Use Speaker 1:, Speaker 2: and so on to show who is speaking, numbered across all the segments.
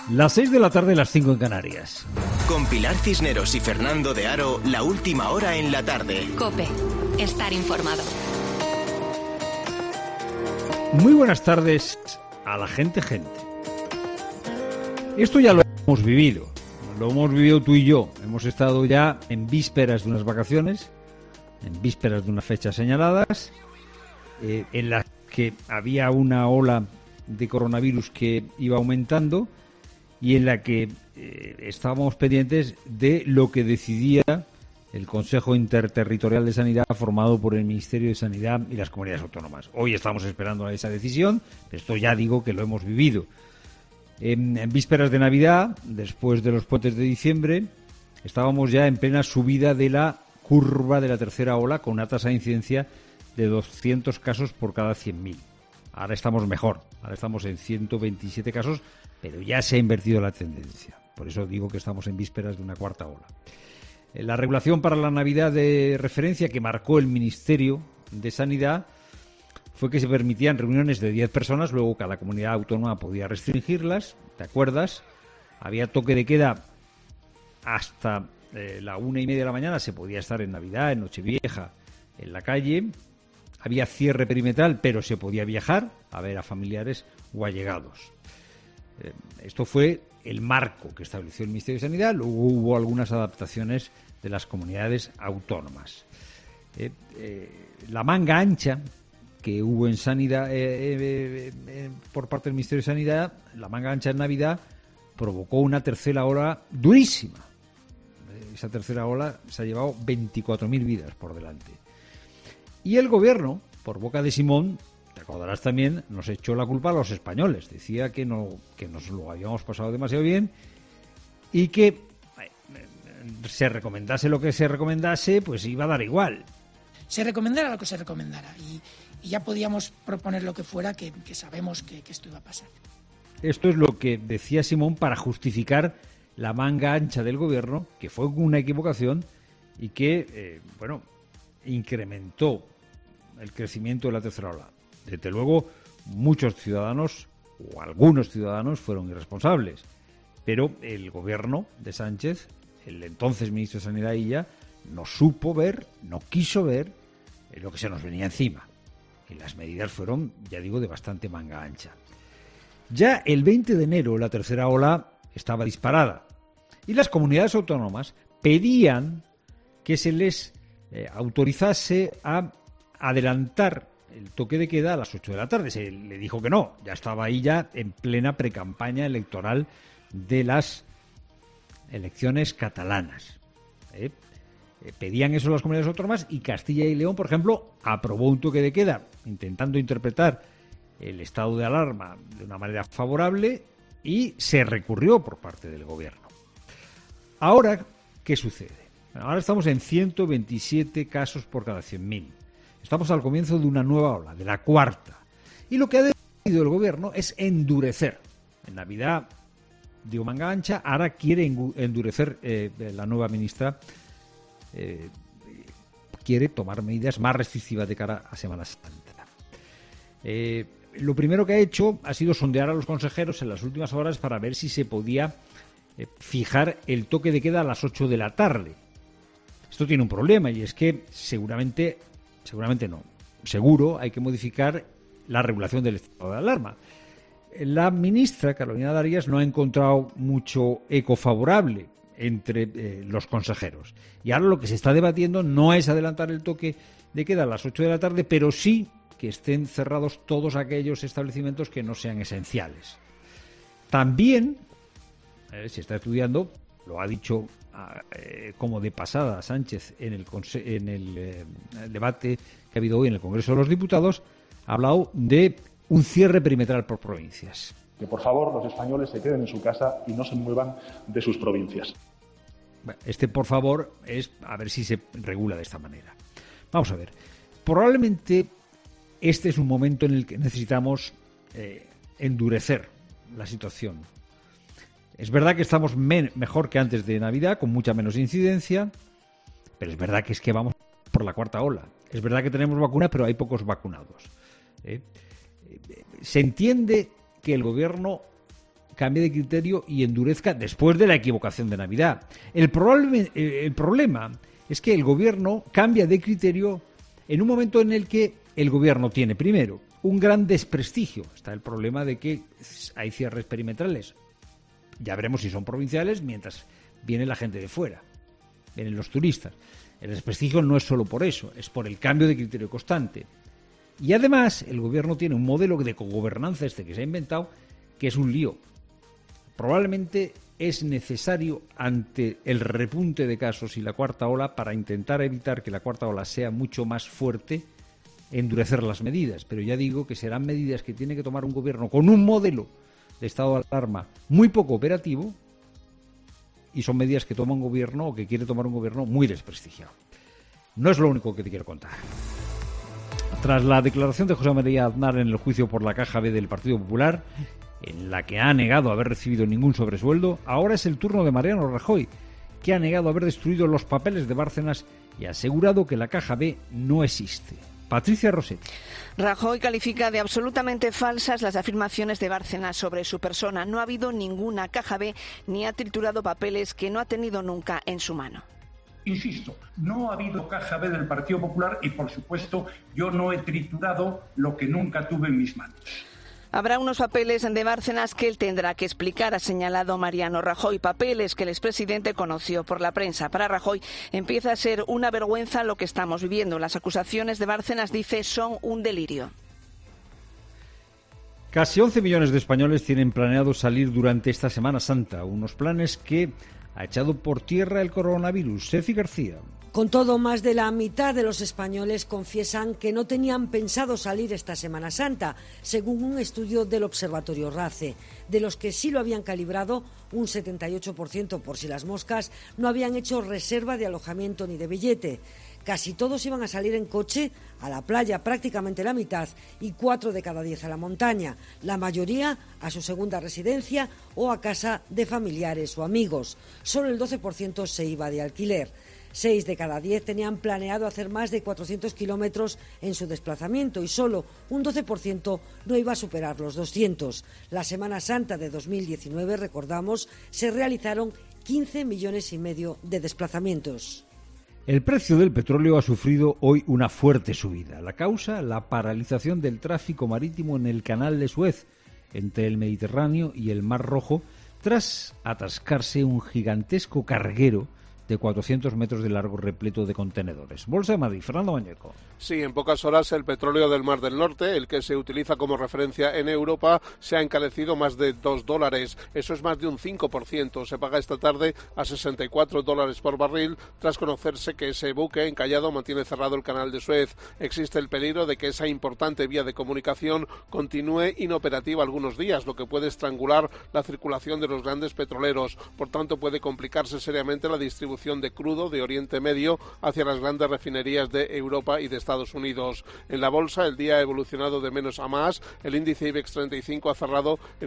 Speaker 1: Las 6 de la tarde, las 5 en Canarias.
Speaker 2: Con Pilar Cisneros y Fernando de Aro, la última hora en la tarde.
Speaker 3: COPE. Estar informado.
Speaker 1: Muy buenas tardes a la gente. Esto ya lo hemos vivido. Lo hemos vivido tú y yo. Hemos estado ya en vísperas de unas vacaciones, en vísperas de unas fechas señaladas, en las que había una ola de coronavirus que iba aumentando y en la que estábamos pendientes de lo que decidía el Consejo Interterritorial de Sanidad formado por el Ministerio de Sanidad y las comunidades autónomas. Hoy estamos esperando a esa decisión, pero esto ya digo que lo hemos vivido. En vísperas de Navidad, después de los puentes de diciembre, estábamos ya en plena subida de la curva de la tercera ola con una tasa de incidencia de 200 casos por cada 100.000. Ahora estamos mejor, ahora estamos en 127 casos, pero ya se ha invertido la tendencia. Por eso digo que estamos en vísperas de una cuarta ola. La regulación para la Navidad de referencia que marcó el Ministerio de Sanidad fue que se permitían reuniones de 10 personas, luego cada comunidad autónoma podía restringirlas, ¿te acuerdas? Había toque de queda hasta la 1:30 de la mañana, se podía estar en Navidad, en Nochevieja, en la calle. Había cierre perimetral, pero se podía viajar a ver a familiares o allegados. Esto fue el marco que estableció el Ministerio de Sanidad. Luego hubo algunas adaptaciones de las comunidades autónomas. La manga ancha que hubo en Sanidad por parte del Ministerio de Sanidad, la manga ancha en Navidad, provocó una tercera ola durísima. Esa tercera ola se ha llevado 24.000 vidas por delante. Y el gobierno, por boca de Simón, te acordarás también, nos echó la culpa a los españoles. Decía que nos lo habíamos pasado demasiado bien y que se recomendase lo que se recomendase, pues iba a dar igual.
Speaker 4: Se recomendara lo que se recomendara y ya podíamos proponer lo que fuera, que sabemos que esto iba a pasar.
Speaker 1: Esto es lo que decía Simón para justificar la manga ancha del gobierno, que fue una equivocación y que, incrementó el crecimiento de la tercera ola. Desde luego, muchos ciudadanos o algunos ciudadanos fueron irresponsables, pero el gobierno de Sánchez, el entonces ministro de Sanidad Illa, no supo ver, no quiso ver lo que se nos venía encima. Y las medidas fueron, ya digo, de bastante manga ancha. Ya el 20 de enero la tercera ola estaba disparada y las comunidades autónomas pedían que se les autorizase a adelantar el toque de queda a las 8 de la tarde. Se le dijo que no, ya estaba ahí ya en plena precampaña electoral de las elecciones catalanas. Pedían eso las comunidades autónomas y Castilla y León, por ejemplo, aprobó un toque de queda intentando interpretar el estado de alarma de una manera favorable y se recurrió por parte del gobierno. Ahora, ¿qué sucede? Bueno, ahora estamos en 127 casos por cada 100.000. Estamos al comienzo de una nueva ola, de la cuarta. Y lo que ha decidido el gobierno es endurecer. En Navidad dio manga ancha, ahora quiere endurecer la nueva ministra. Quiere tomar medidas más restrictivas de cara a Semana Santa. Lo primero que ha hecho ha sido sondear a los consejeros en las últimas horas para ver si se podía fijar el toque de queda a las 8 de la tarde. Esto tiene un problema y es que seguramente no, seguro hay que modificar la regulación del estado de alarma. La ministra Carolina Darias no ha encontrado mucho eco favorable entre los consejeros. Y ahora lo que se está debatiendo no es adelantar el toque de queda a las 8 de la tarde, pero sí que estén cerrados todos aquellos establecimientos que no sean esenciales. También se está estudiando, lo ha dicho como de pasada Sánchez en el debate que ha habido hoy en el Congreso de los Diputados, ha hablado de un cierre perimetral por provincias.
Speaker 5: Que por favor los españoles se queden en su casa y no se muevan de sus provincias.
Speaker 1: Este por favor es a ver si se regula de esta manera. Vamos a ver. Probablemente este es un momento en el que necesitamos endurecer la situación. Es verdad que estamos mejor que antes de Navidad, con mucha menos incidencia, pero es verdad que es que vamos por la cuarta ola. Es verdad que tenemos vacunas, pero hay pocos vacunados. Se entiende que el gobierno cambie de criterio y endurezca después de la equivocación de Navidad. El problema es que el gobierno cambia de criterio en un momento en el que el gobierno tiene, primero, un gran desprestigio. Está el problema de que hay cierres perimetrales. Ya veremos si son provinciales mientras viene la gente de fuera, vienen los turistas. El desprestigio no es solo por eso, es por el cambio de criterio constante. Y además, el gobierno tiene un modelo de cogobernanza que se ha inventado, que es un lío. Probablemente es necesario, ante el repunte de casos y la cuarta ola, para intentar evitar que la cuarta ola sea mucho más fuerte, endurecer las medidas. Pero ya digo que serán medidas que tiene que tomar un gobierno con un modelo de estado de alarma muy poco operativo, y son medidas que toma un gobierno o que quiere tomar un gobierno muy desprestigiado. No es lo único que te quiero contar. Tras la declaración de José María Aznar en el juicio por la Caja B del Partido Popular, en la que ha negado haber recibido ningún sobresueldo, ahora es el turno de Mariano Rajoy, que ha negado haber destruido los papeles de Bárcenas y ha asegurado que la Caja B no existe. Patricia Rossetti.
Speaker 6: Rajoy califica de absolutamente falsas las afirmaciones de Bárcenas sobre su persona. No ha habido ninguna Caja B ni ha triturado papeles que no ha tenido nunca en su mano.
Speaker 7: Insisto, no ha habido Caja B del Partido Popular y, por supuesto, yo no he triturado lo que nunca tuve en mis manos.
Speaker 6: Habrá unos papeles de Bárcenas que él tendrá que explicar, ha señalado Mariano Rajoy, papeles que el expresidente conoció por la prensa. Para Rajoy empieza a ser una vergüenza lo que estamos viviendo. Las acusaciones de Bárcenas, dice, son un delirio.
Speaker 1: Casi 11 millones de españoles tienen planeado salir durante esta Semana Santa, unos planes que ha echado por tierra el coronavirus. Ceci García.
Speaker 8: Con todo, más de la mitad de los españoles confiesan que no tenían pensado salir esta Semana Santa, según un estudio del Observatorio RACE. De los que sí lo habían calibrado, un 78% por si las moscas no habían hecho reserva de alojamiento ni de billete. Casi todos iban a salir en coche, a la playa prácticamente la mitad, y 4 de cada 10 a la montaña, la mayoría a su segunda residencia o a casa de familiares o amigos. Solo el 12% se iba de alquiler. 6 de cada 10 tenían planeado hacer más de 400 kilómetros en su desplazamiento y solo un 12% no iba a superar los 200. La Semana Santa de 2019, recordamos, se realizaron 15,5 millones de desplazamientos.
Speaker 1: El precio del petróleo ha sufrido hoy una fuerte subida. La causa, la paralización del tráfico marítimo en el canal de Suez, entre el Mediterráneo y el Mar Rojo, tras atascarse un gigantesco carguero de 400 metros de largo repleto de contenedores. Bolsa de Madrid, Fernando Mañeco.
Speaker 9: Sí, en pocas horas el petróleo del Mar del Norte, el que se utiliza como referencia en Europa, se ha encarecido más de $2. Eso es más de un 5%. Se paga esta tarde a $64 por barril, tras conocerse que ese buque encallado mantiene cerrado el canal de Suez. Existe el peligro de que esa importante vía de comunicación continúe inoperativa algunos días, lo que puede estrangular la circulación de los grandes petroleros. Por tanto, puede complicarse seriamente la distribución de crudo de Oriente Medio hacia las grandes refinerías de Europa y de Estados Unidos. En la bolsa el día ha evolucionado de menos a más. El índice IBEX 35 ha cerrado en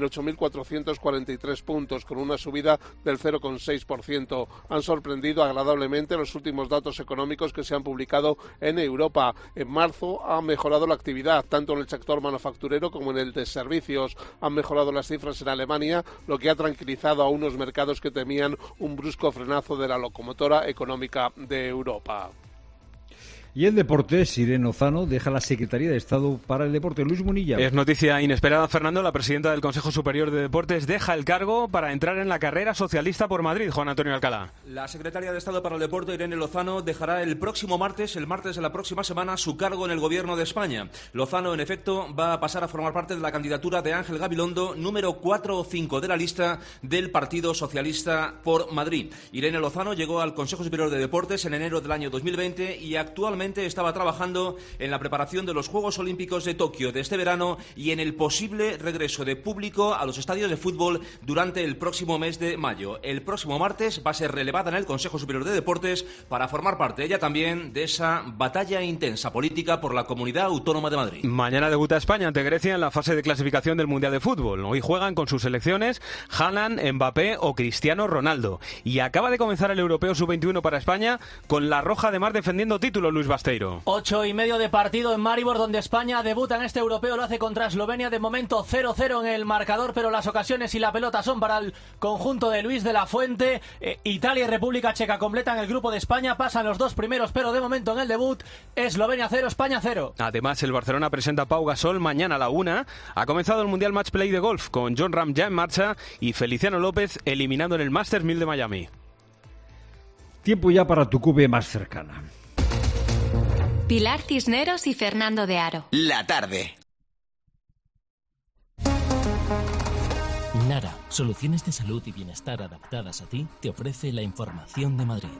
Speaker 9: 8.443 puntos, con una subida del 0,6%. Han sorprendido agradablemente los últimos datos económicos que se han publicado en Europa. En marzo ha mejorado la actividad, tanto en el sector manufacturero como en el de servicios. Han mejorado las cifras en Alemania, lo que ha tranquilizado a unos mercados que temían un brusco frenazo de la locomotora económica de Europa.
Speaker 1: Y en deportes, Irene Lozano deja la Secretaría de Estado para el Deporte. Luis Munilla.
Speaker 10: Es noticia inesperada, Fernando. La presidenta del Consejo Superior de Deportes deja el cargo para entrar en la carrera socialista por Madrid. Juan Antonio Alcalá.
Speaker 11: La Secretaria de Estado para el Deporte, Irene Lozano, dejará el martes de la próxima semana, su cargo en el Gobierno de España. Lozano, en efecto, va a pasar a formar parte de la candidatura de Ángel Gabilondo, número 4 o 5 de la lista del Partido Socialista por Madrid. Irene Lozano llegó al Consejo Superior de Deportes en enero del año 2020 y actualmente estaba trabajando en la preparación de los Juegos Olímpicos de Tokio de este verano y en el posible regreso de público a los estadios de fútbol durante el próximo mes de mayo. El próximo martes va a ser relevada en el Consejo Superior de Deportes para formar parte ella también de esa batalla intensa política por la Comunidad Autónoma de Madrid.
Speaker 10: Mañana debuta España ante Grecia en la fase de clasificación del Mundial de Fútbol. Hoy juegan con sus selecciones Haaland, Mbappé o Cristiano Ronaldo. Y acaba de comenzar el Europeo Sub-21 para España con la Roja de Mar defendiendo título, Luis Basteiro.
Speaker 12: 8:30 de partido en Maribor, donde España debuta en este europeo. Lo hace contra Eslovenia. De momento 0-0 en el marcador, pero las ocasiones y la pelota son para el conjunto de Luis de la Fuente. Italia y República Checa completan el grupo de España. Pasan los dos primeros, pero de momento en el debut Eslovenia 0, España 0.
Speaker 10: Además, el Barcelona presenta a Pau Gasol mañana a la 1. Ha comenzado el Mundial Match Play de golf con Jon Rahm ya en marcha y Feliciano López eliminado en el Masters 1000 de Miami.
Speaker 1: Tiempo ya para tu cube más cercana.
Speaker 3: Pilar Cisneros y Fernando de Aro.
Speaker 2: La tarde.
Speaker 13: Nara, soluciones de salud y bienestar adaptadas a ti, te ofrece la información de Madrid.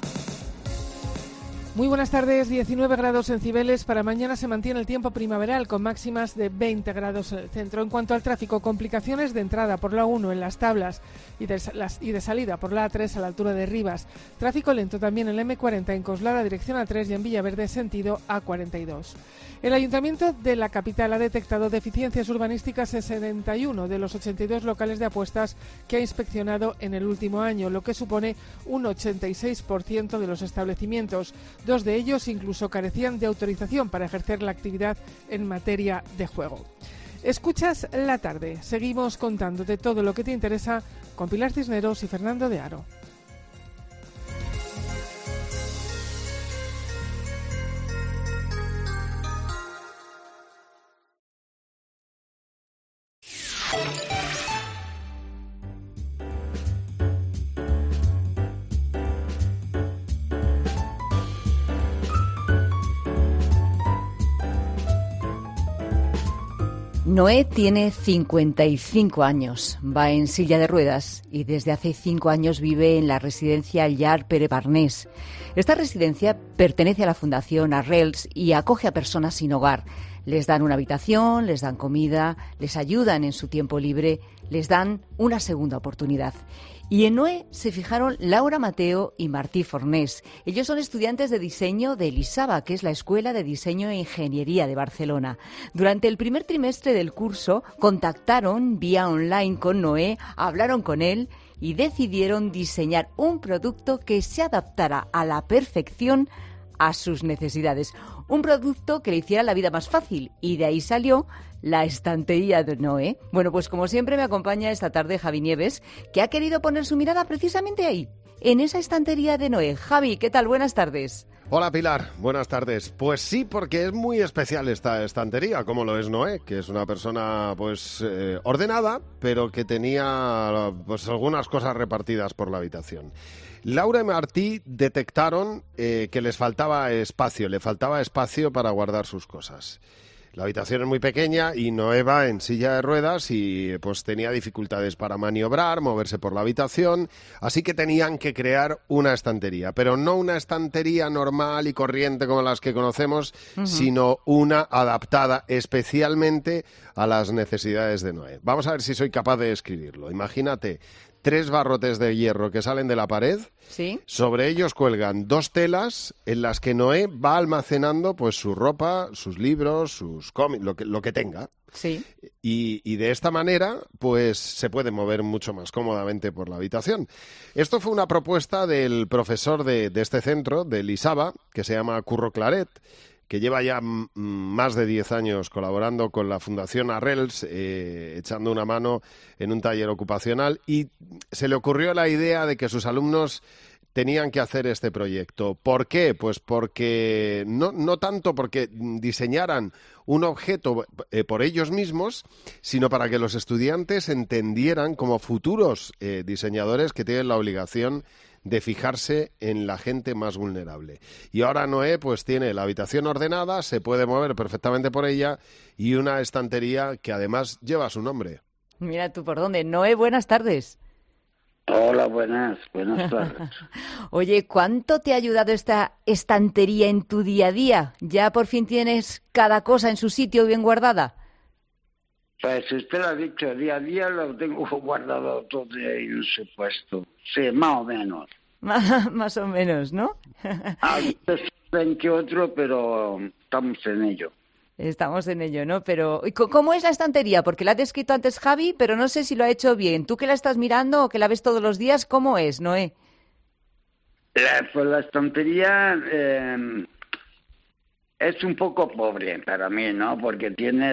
Speaker 14: Muy buenas tardes, 19 grados en Cibeles. Para mañana se mantiene el tiempo primaveral con máximas de 20 grados en el centro. En cuanto al tráfico, complicaciones de entrada por la 1 en Las Tablas y de salida por la A3 a la altura de Rivas. Tráfico lento también en la M40 en Coslada, dirección A3 y en Villaverde, sentido A42. El Ayuntamiento de la capital ha detectado deficiencias urbanísticas en 71 de los 82 locales de apuestas que ha inspeccionado en el último año, lo que supone un 86% de los establecimientos. 2 de ellos incluso carecían de autorización para ejercer la actividad en materia de juego. Escuchas La Tarde. Seguimos contándote todo lo que te interesa con Pilar Cisneros y Fernando de Aro.
Speaker 15: Noé tiene 55 años, va en silla de ruedas y desde hace 5 años vive en la residencia Llar Pere Barnés. Esta residencia pertenece a la Fundación Arrels y acoge a personas sin hogar. Les dan una habitación, les dan comida, les ayudan en su tiempo libre, les dan una segunda oportunidad. Y en Noé se fijaron Laura Mateo y Martí Fornés. Ellos son estudiantes de diseño de Elisaba, que es la Escuela de Diseño e Ingeniería de Barcelona. Durante el primer trimestre del curso contactaron vía online con Noé, hablaron con él y decidieron diseñar un producto que se adaptara a la perfección a sus necesidades. Un producto que le hiciera la vida más fácil y de ahí salió la estantería de Noé. Bueno, pues como siempre me acompaña esta tarde Javi Nieves, que ha querido poner su mirada precisamente ahí, en esa estantería de Noé. Javi, ¿qué tal? Buenas tardes.
Speaker 16: Hola Pilar, buenas tardes. Pues sí, porque es muy especial esta estantería, como lo es Noé, que es una persona pues ordenada, pero que tenía pues algunas cosas repartidas por la habitación. Laura y Martí detectaron que les faltaba espacio, le faltaba espacio para guardar sus cosas. La habitación es muy pequeña y Noé va en silla de ruedas y pues tenía dificultades para maniobrar, moverse por la habitación, así que tenían que crear una estantería, pero no una estantería normal y corriente como las que conocemos, sino una adaptada especialmente a las necesidades de Noé. Vamos a ver si soy capaz de describirlo. Imagínate 3 barrotes de hierro que salen de la pared.
Speaker 15: ¿Sí?
Speaker 16: Sobre ellos cuelgan 2 telas en las que Noé va almacenando pues su ropa, sus libros, sus cómics, lo que tenga.
Speaker 15: Sí.
Speaker 16: Y de esta manera pues se puede mover mucho más cómodamente por la habitación. Esto fue una propuesta del profesor de este centro, de Elisaba, que se llama Curro Claret, que lleva ya más de 10 años colaborando con la Fundación Arrels, echando una mano en un taller ocupacional, y se le ocurrió la idea de que sus alumnos tenían que hacer este proyecto. ¿Por qué? Pues porque no tanto porque diseñaran un objeto por ellos mismos, sino para que los estudiantes entendieran como futuros diseñadores que tienen la obligación de fijarse en la gente más vulnerable. Y ahora Noé pues tiene la habitación ordenada, se puede mover perfectamente por ella y una estantería que además lleva su nombre.
Speaker 15: Mira tú por dónde. Noé, buenas tardes.
Speaker 17: Hola, buenas tardes.
Speaker 15: Oye, ¿cuánto te ha ayudado esta estantería en tu día a día? ¿Ya por fin tienes cada cosa en su sitio bien guardada?
Speaker 17: Pues usted lo ha dicho, día a día lo tengo guardado todo ahí en su puesto. Sí, más o menos.
Speaker 15: Más o menos, ¿no?
Speaker 17: A veces ven que otro, pero estamos en ello.
Speaker 15: Estamos en ello, ¿no? Pero ¿cómo es la estantería? Porque la ha descrito antes Javi, pero no sé si lo ha hecho bien. ¿Tú que la estás mirando o que la ves todos los días? ¿Cómo es, Noé?
Speaker 17: Pues la estantería es un poco pobre para mí, ¿no? Porque tiene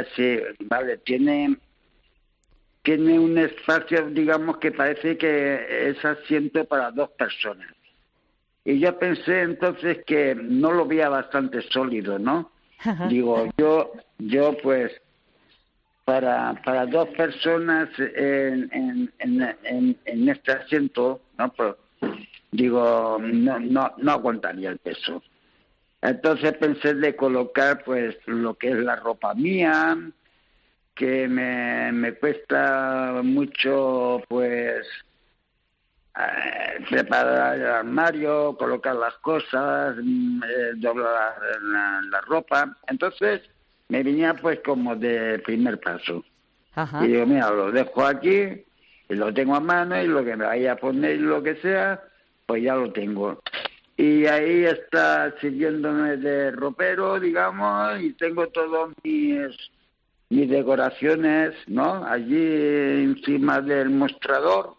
Speaker 17: un espacio, digamos, que parece que es asiento para 2 personas. Y yo pensé entonces que no lo veía bastante sólido, ¿no? Ajá. Digo, yo pues para 2 personas en este asiento, ¿no? Pues, digo, no aguantaría el peso. Entonces pensé de colocar pues lo que es la ropa mía, que me cuesta mucho pues preparar el armario, colocar las cosas, doblar la ropa. Entonces me venía pues como de primer paso. Ajá. Y digo, mira, lo dejo aquí y lo tengo a mano, y lo que me vaya a poner y lo que sea, pues ya lo tengo. Y ahí está sirviéndome de ropero, digamos, y tengo todas mis decoraciones, ¿no? Allí encima del mostrador.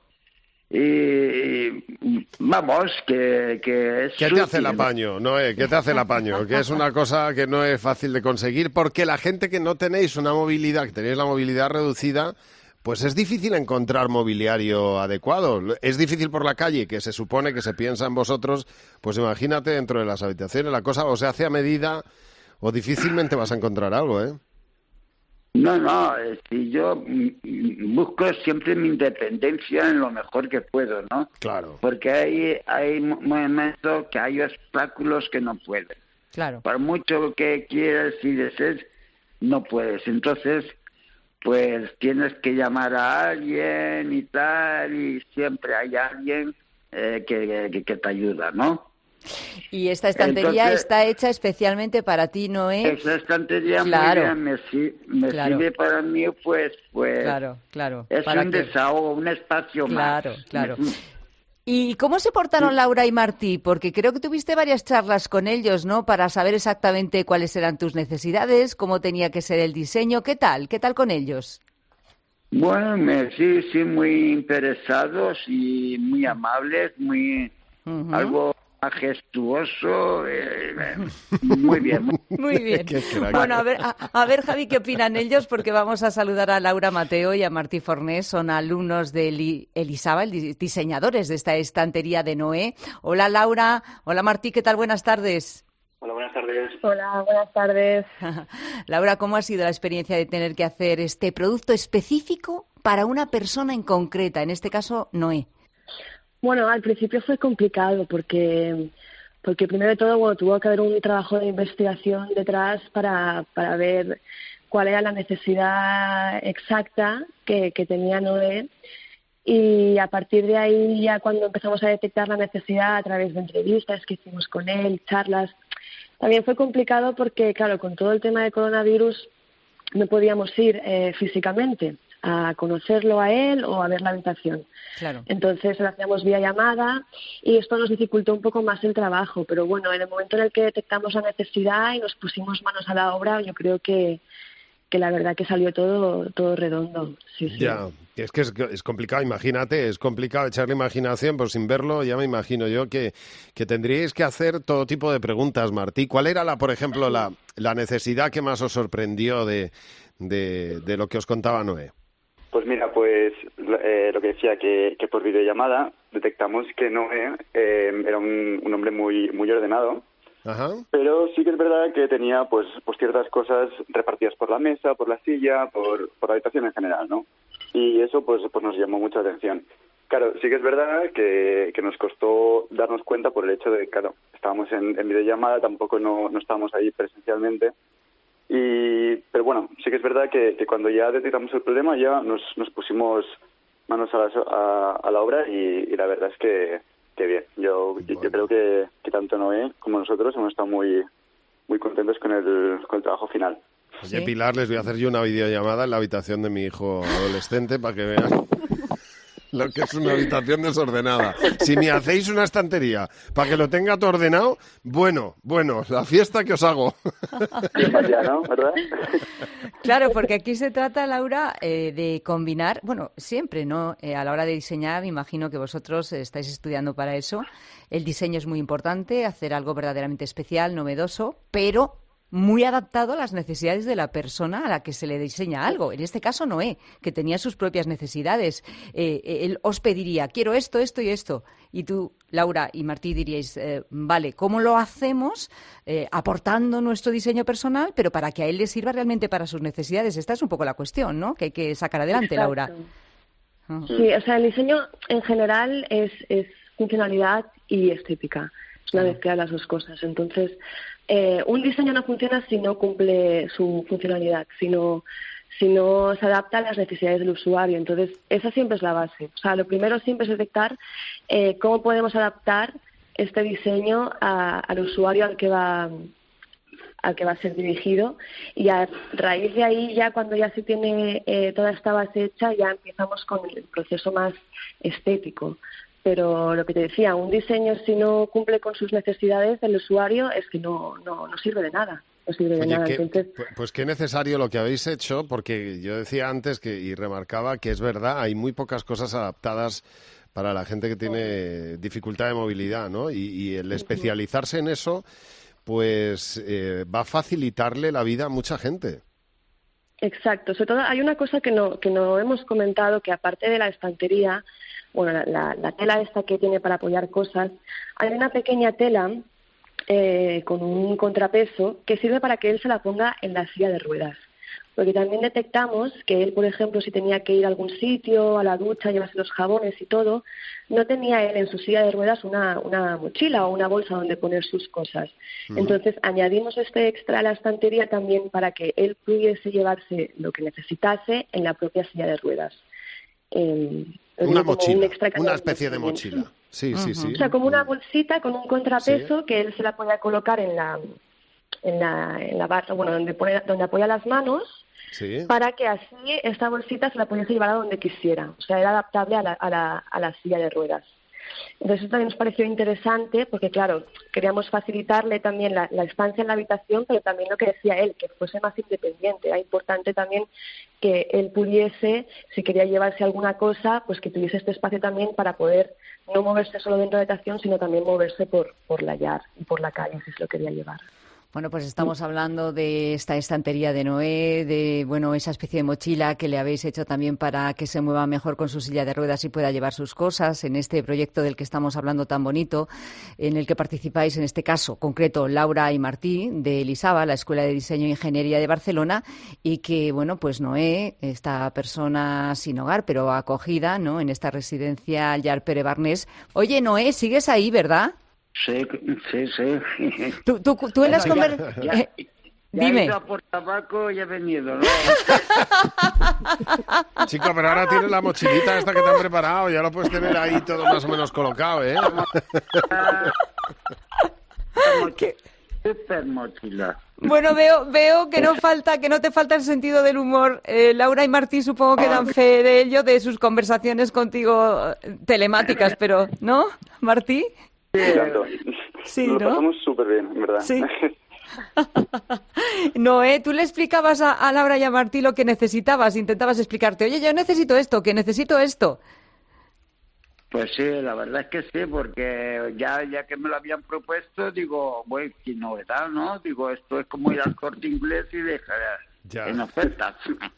Speaker 17: Y vamos, que es
Speaker 16: ¿Qué te hace el apaño, Noé? ¿Qué te hace el apaño? Que es una cosa que no es fácil de conseguir, porque la gente que no tenéis una movilidad, que tenéis la movilidad reducida, pues es difícil encontrar mobiliario adecuado. Es difícil por la calle, que se supone que se piensa en vosotros, pues imagínate dentro de las habitaciones, la cosa o se hace a medida o difícilmente vas a encontrar algo, ¿eh?
Speaker 17: No, si yo busco siempre mi independencia en lo mejor que puedo, ¿no?
Speaker 16: Claro.
Speaker 17: Porque hay momentos que hay obstáculos que no puedes.
Speaker 15: Claro.
Speaker 17: Por mucho que quieras y desees, no puedes. Entonces, pues tienes que llamar a alguien y tal, y siempre hay alguien que te ayuda, ¿no?
Speaker 15: Y esta estantería está hecha especialmente para ti, Noé.
Speaker 17: Esa estantería
Speaker 15: claro.
Speaker 17: me sirve para mí, pues
Speaker 15: claro.
Speaker 17: Es un desahogo, un espacio más.
Speaker 15: Claro. ¿Y cómo se portaron Laura y Martí? Porque creo que tuviste varias charlas con ellos, ¿no? Para saber exactamente cuáles eran tus necesidades, cómo tenía que ser el diseño. ¿Qué tal? ¿Qué tal con ellos?
Speaker 17: Bueno, sí, muy interesados y muy amables, muy algo majestuoso, muy bien.
Speaker 15: Muy bien. Bueno, a ver, Javi, ¿qué opinan ellos? Porque vamos a saludar a Laura Mateo y a Martí Fornés, son alumnos de Elisaba, diseñadores de esta estantería de Noé. Hola, Laura. Hola, Martí, ¿qué tal? Buenas tardes.
Speaker 18: Hola, buenas tardes.
Speaker 19: Hola, buenas tardes.
Speaker 15: Laura, ¿cómo ha sido la experiencia de tener que hacer este producto específico para una persona en concreta, en este caso, Noé?
Speaker 19: Bueno, al principio fue complicado porque primero de todo, tuvo que haber un trabajo de investigación detrás para ver cuál era la necesidad exacta que tenía Noé, y a partir de ahí, ya cuando empezamos a detectar la necesidad a través de entrevistas que hicimos con él, charlas, también fue complicado porque, claro, con todo el tema de coronavirus no podíamos ir físicamente a conocerlo a él o a ver la habitación.
Speaker 15: Claro.
Speaker 19: Entonces lo hacíamos vía llamada y esto nos dificultó un poco más el trabajo, pero bueno, en el momento en el que detectamos la necesidad y nos pusimos manos a la obra, yo creo que la verdad que salió todo redondo. Sí.
Speaker 16: Ya, es que es complicado, imagínate, es complicado echarle imaginación, pues sin verlo ya me imagino yo que tendríais que hacer todo tipo de preguntas, Martí. ¿Cuál era, por ejemplo, la necesidad que más os sorprendió de lo que os contaba Noé?
Speaker 18: Pues mira, pues lo que decía, que por videollamada detectamos que Noé era un hombre muy ordenado.
Speaker 16: Ajá.
Speaker 18: Pero sí que es verdad que tenía pues ciertas cosas repartidas por la mesa, por la silla, por la habitación en general, ¿no? Y eso pues nos llamó mucha atención. Claro, sí que es verdad que nos costó darnos cuenta por el hecho de que, claro, estábamos en videollamada, tampoco no estábamos ahí presencialmente. Pero bueno, sí que es verdad que cuando ya detectamos el problema ya nos pusimos manos a la obra y la verdad es que bien. Yo creo que tanto Noé como nosotros hemos estado muy contentos con el trabajo final.
Speaker 16: Oye, Pilar, les voy a hacer yo una videollamada en la habitación de mi hijo adolescente para que vean lo que es una habitación desordenada. Si me hacéis una estantería para que lo tenga todo ordenado, bueno, la fiesta que os hago.
Speaker 18: ¿No? ¿Verdad?
Speaker 15: Claro, porque aquí se trata, Laura, de combinar, bueno, siempre, ¿no? A la hora de diseñar, me imagino que vosotros estáis estudiando para eso. El diseño es muy importante, hacer algo verdaderamente especial, novedoso, pero muy adaptado a las necesidades de la persona a la que se le diseña algo. En este caso, Noé, que tenía sus propias necesidades. Él os pediría, quiero esto, esto y esto. Y tú, Laura y Martí, diríais, vale, ¿cómo lo hacemos? Aportando nuestro diseño personal, pero para que a él le sirva realmente para sus necesidades. Esta es un poco la cuestión, ¿no?, que hay que sacar adelante. Exacto. Laura.
Speaker 19: Sí, o sea, el diseño en general es funcionalidad y estética. Es una mezcla de las dos cosas. Entonces, un diseño no funciona si no cumple su funcionalidad, si no se adapta a las necesidades del usuario. Entonces, esa siempre es la base. O sea, lo primero siempre es detectar cómo podemos adaptar este diseño al usuario al que va a ser dirigido, y a raíz de ahí, ya cuando ya se tiene toda esta base hecha, ya empezamos con el proceso más estético. Pero lo que te decía, un diseño si no cumple con sus necesidades del usuario es que no sirve de nada. No sirve de nada. Entonces,
Speaker 16: pues qué necesario lo que habéis hecho, porque yo decía antes y remarcaba que es verdad, hay muy pocas cosas adaptadas para la gente que tiene dificultad de movilidad, ¿no? Y el especializarse en eso, pues va a facilitarle la vida a mucha gente.
Speaker 19: Exacto. Sobre todo hay una cosa que no hemos comentado, que aparte de la estantería, bueno, la tela esta que tiene para apoyar cosas, hay una pequeña tela con un contrapeso que sirve para que él se la ponga en la silla de ruedas. Porque también detectamos que él, por ejemplo, si tenía que ir a algún sitio, a la ducha, llevarse los jabones y todo, no tenía él en su silla de ruedas una mochila o una bolsa donde poner sus cosas. Entonces, añadimos este extra a la estantería también para que él pudiese llevarse lo que necesitase en la propia silla de ruedas.
Speaker 16: Una mochila, una especie de mochila. Sí.
Speaker 19: O sea, como una bolsita con un contrapeso que él se la podía colocar en la barra, bueno, donde apoya las manos, para que así esta bolsita se la pudiese llevar a donde quisiera. O sea, era adaptable a la silla de ruedas. Entonces, eso también nos pareció interesante porque, claro, queríamos facilitarle también la estancia en la habitación, pero también lo que decía él, que fuese más independiente. Era importante también que él pudiese, si quería llevarse alguna cosa, pues que tuviese este espacio también para poder no moverse solo dentro de la habitación, sino también moverse por la yard y por la calle, si se lo quería llevar.
Speaker 15: Bueno, pues estamos hablando de esta estantería de Noé, de esa especie de mochila que le habéis hecho también para que se mueva mejor con su silla de ruedas y pueda llevar sus cosas en este proyecto del que estamos hablando tan bonito, en el que participáis, en este caso concreto, Laura y Martí, de Elisaba, la Escuela de Diseño e Ingeniería de Barcelona, y que, bueno, pues Noé, esta persona sin hogar, pero acogida, ¿no?, en esta residencia Llar Pere Barnés. Oye, Noé, sigues ahí, ¿verdad?
Speaker 17: Sí.
Speaker 19: Tú en las conversaciones...
Speaker 15: Dime.
Speaker 17: He ido a por tabaco y he venido, ¿no?
Speaker 16: Chico, pero ahora tienes la mochilita esta que te han preparado, ya lo puedes tener ahí todo más o menos colocado, ¿eh?
Speaker 17: Super mochila.
Speaker 15: Bueno, veo que no te falta el sentido del humor. Laura y Martí supongo que dan fe de ello, de sus conversaciones contigo telemáticas, pero ¿no, Martí?
Speaker 18: Sí, ¿no? Lo pasamos súper bien, en verdad.
Speaker 15: Sí. Noé, tú le explicabas a Laura y a Martí lo que necesitabas, intentabas explicarte, oye, yo necesito esto, que necesito esto.
Speaker 17: Pues sí, la verdad es que sí, porque ya que me lo habían propuesto, digo, bueno, qué novedad, ¿no? Digo, esto es como ir al Corte Inglés y dejar en ofertas.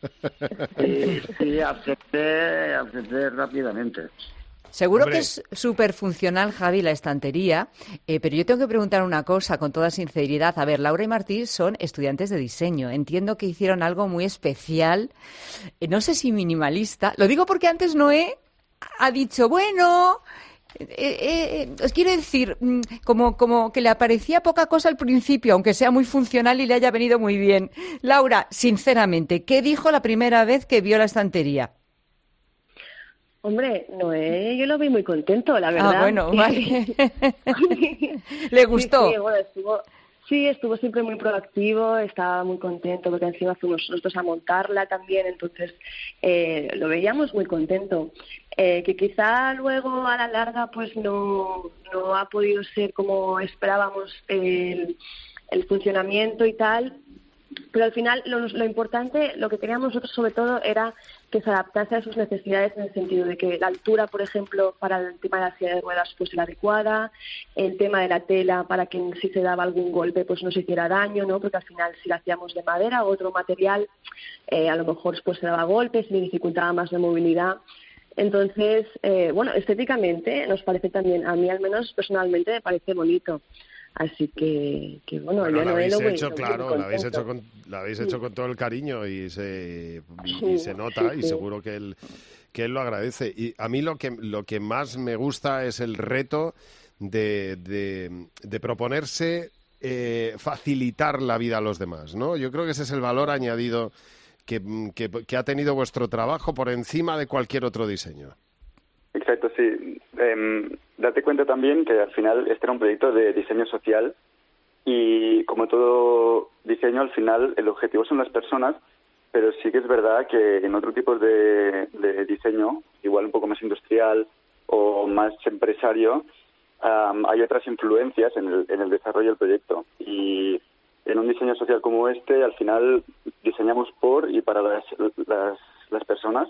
Speaker 17: Sí, acepté rápidamente.
Speaker 15: Seguro que es súper funcional, Javi, la estantería, pero yo tengo que preguntar una cosa con toda sinceridad. A ver, Laura y Martí son estudiantes de diseño. Entiendo que hicieron algo muy especial, no sé si minimalista. Lo digo porque antes Noé ha dicho, bueno, os quiero decir, como que le aparecía poca cosa al principio, aunque sea muy funcional y le haya venido muy bien. Laura, sinceramente, ¿qué dijo la primera vez que vio la estantería?
Speaker 19: Hombre, Noé, yo lo vi muy contento, la verdad.
Speaker 15: Ah, bueno, vale. ¿Le gustó?
Speaker 19: Sí, estuvo siempre muy proactivo, estaba muy contento, porque encima fuimos nosotros a montarla también, entonces lo veíamos muy contento. Que quizá luego a la larga pues no ha podido ser como esperábamos el funcionamiento y tal, pero al final lo importante, lo que queríamos nosotros sobre todo era que se adaptase a sus necesidades, en el sentido de que la altura, por ejemplo, para el tema de la silla de ruedas pues era adecuada, el tema de la tela para que si se daba algún golpe pues no se hiciera daño, ¿no? Porque al final si la hacíamos de madera o otro material, a lo mejor pues se daba golpes y le dificultaba más la movilidad. Entonces, estéticamente nos parece también, a mí al menos personalmente me parece bonito. Así que bueno, yo
Speaker 16: lo
Speaker 19: no
Speaker 16: habéis
Speaker 19: lo voy,
Speaker 16: hecho,
Speaker 19: lo
Speaker 16: claro,
Speaker 19: voy
Speaker 16: lo habéis hecho con todo el cariño y se nota, y seguro que él lo agradece. Y a mí lo que más me gusta es el reto de proponerse facilitar la vida a los demás, ¿no? Yo creo que ese es el valor añadido que ha tenido vuestro trabajo por encima de cualquier otro diseño.
Speaker 18: Exacto, sí. Date cuenta también que al final este era un proyecto de diseño social y como todo diseño, al final el objetivo son las personas, pero sí que es verdad que en otro tipo de diseño, igual un poco más industrial o más empresario, hay otras influencias en el desarrollo del proyecto. Y en un diseño social como este, al final diseñamos por y para las personas.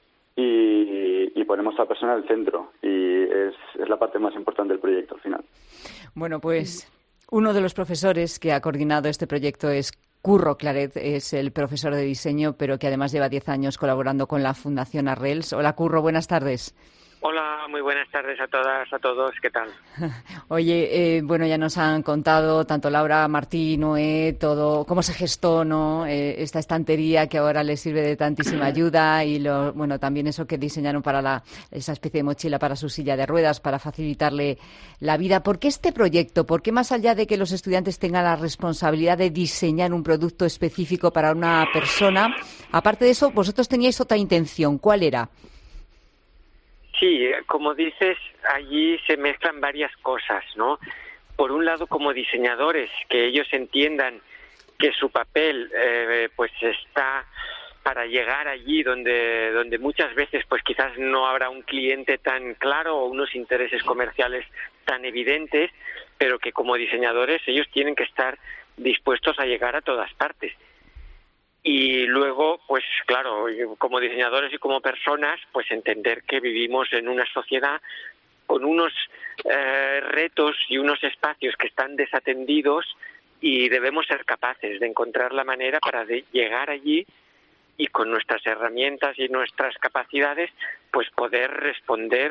Speaker 18: Y ponemos a la persona en el centro y es la parte más importante del proyecto al final.
Speaker 15: Bueno, pues uno de los profesores que ha coordinado este proyecto es Curro Claret, es el profesor de diseño, pero que además lleva 10 años colaborando con la Fundación Arrels. Hola, Curro, buenas tardes.
Speaker 20: Hola, muy buenas tardes a todas, a todos, ¿qué tal?
Speaker 15: Oye, ya nos han contado tanto Laura, Martí, Noé, todo, cómo se gestó, ¿no? Esta estantería que ahora les sirve de tantísima ayuda y también eso que diseñaron para esa especie de mochila para su silla de ruedas, para facilitarle la vida. ¿Por qué este proyecto? ¿Por qué más allá de que los estudiantes tengan la responsabilidad de diseñar un producto específico para una persona, aparte de eso, vosotros teníais otra intención? ¿Cuál era?
Speaker 20: Sí, como dices, allí se mezclan varias cosas, ¿no? Por un lado, como diseñadores, que ellos entiendan que su papel pues está para llegar allí donde muchas veces pues quizás no habrá un cliente tan claro o unos intereses comerciales tan evidentes, pero que como diseñadores ellos tienen que estar dispuestos a llegar a todas partes. Y luego, pues claro, como diseñadores y como personas, pues entender que vivimos en una sociedad con unos retos y unos espacios que están desatendidos y debemos ser capaces de encontrar la manera para llegar allí y con nuestras herramientas y nuestras capacidades, pues poder responder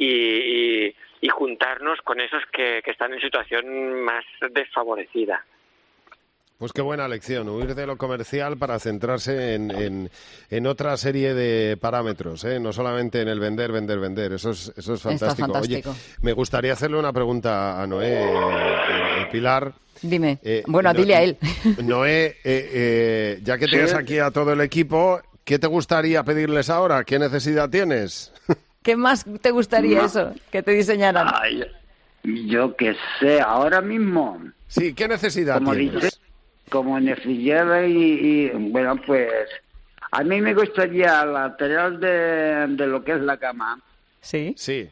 Speaker 20: y juntarnos con esos que están en situación más desfavorecida.
Speaker 16: Pues qué buena lección, huir de lo comercial para centrarse en otra serie de parámetros, no solamente en el vender. Eso es fantástico.
Speaker 15: Está fantástico.
Speaker 16: Oye, me gustaría hacerle una pregunta a Noé, Pilar.
Speaker 15: Dime. Dile a él.
Speaker 16: Noé, ya que tienes aquí a todo el equipo, ¿qué te gustaría pedirles ahora? ¿Qué necesidad tienes?
Speaker 15: ¿Qué más te gustaría que te diseñaran?
Speaker 17: Ay, yo qué sé, ahora mismo.
Speaker 16: Sí, ¿qué necesidad tienes?
Speaker 17: Como necesidad y bueno, pues a mí me gustaría lateral de lo que es la cama.
Speaker 15: Sí.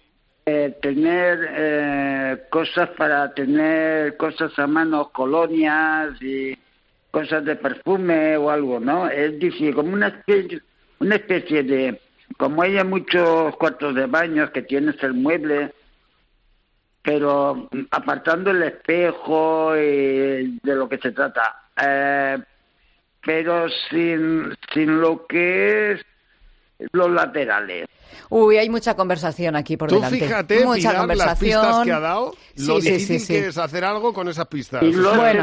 Speaker 17: Tener cosas para tener cosas a mano, colonias y cosas de perfume o algo, ¿no? Es decir, como una especie de, como hay muchos cuartos de baño que tienes el mueble, pero apartando el espejo y de lo que se trata, pero sin lo que es los laterales.
Speaker 15: Uy, hay mucha conversación aquí por delante.
Speaker 16: Tú fíjate,
Speaker 15: mucha
Speaker 16: Pilar,
Speaker 15: conversación.
Speaker 16: las pistas que ha dado, lo difícil que es hacer algo con esas pistas.
Speaker 17: Y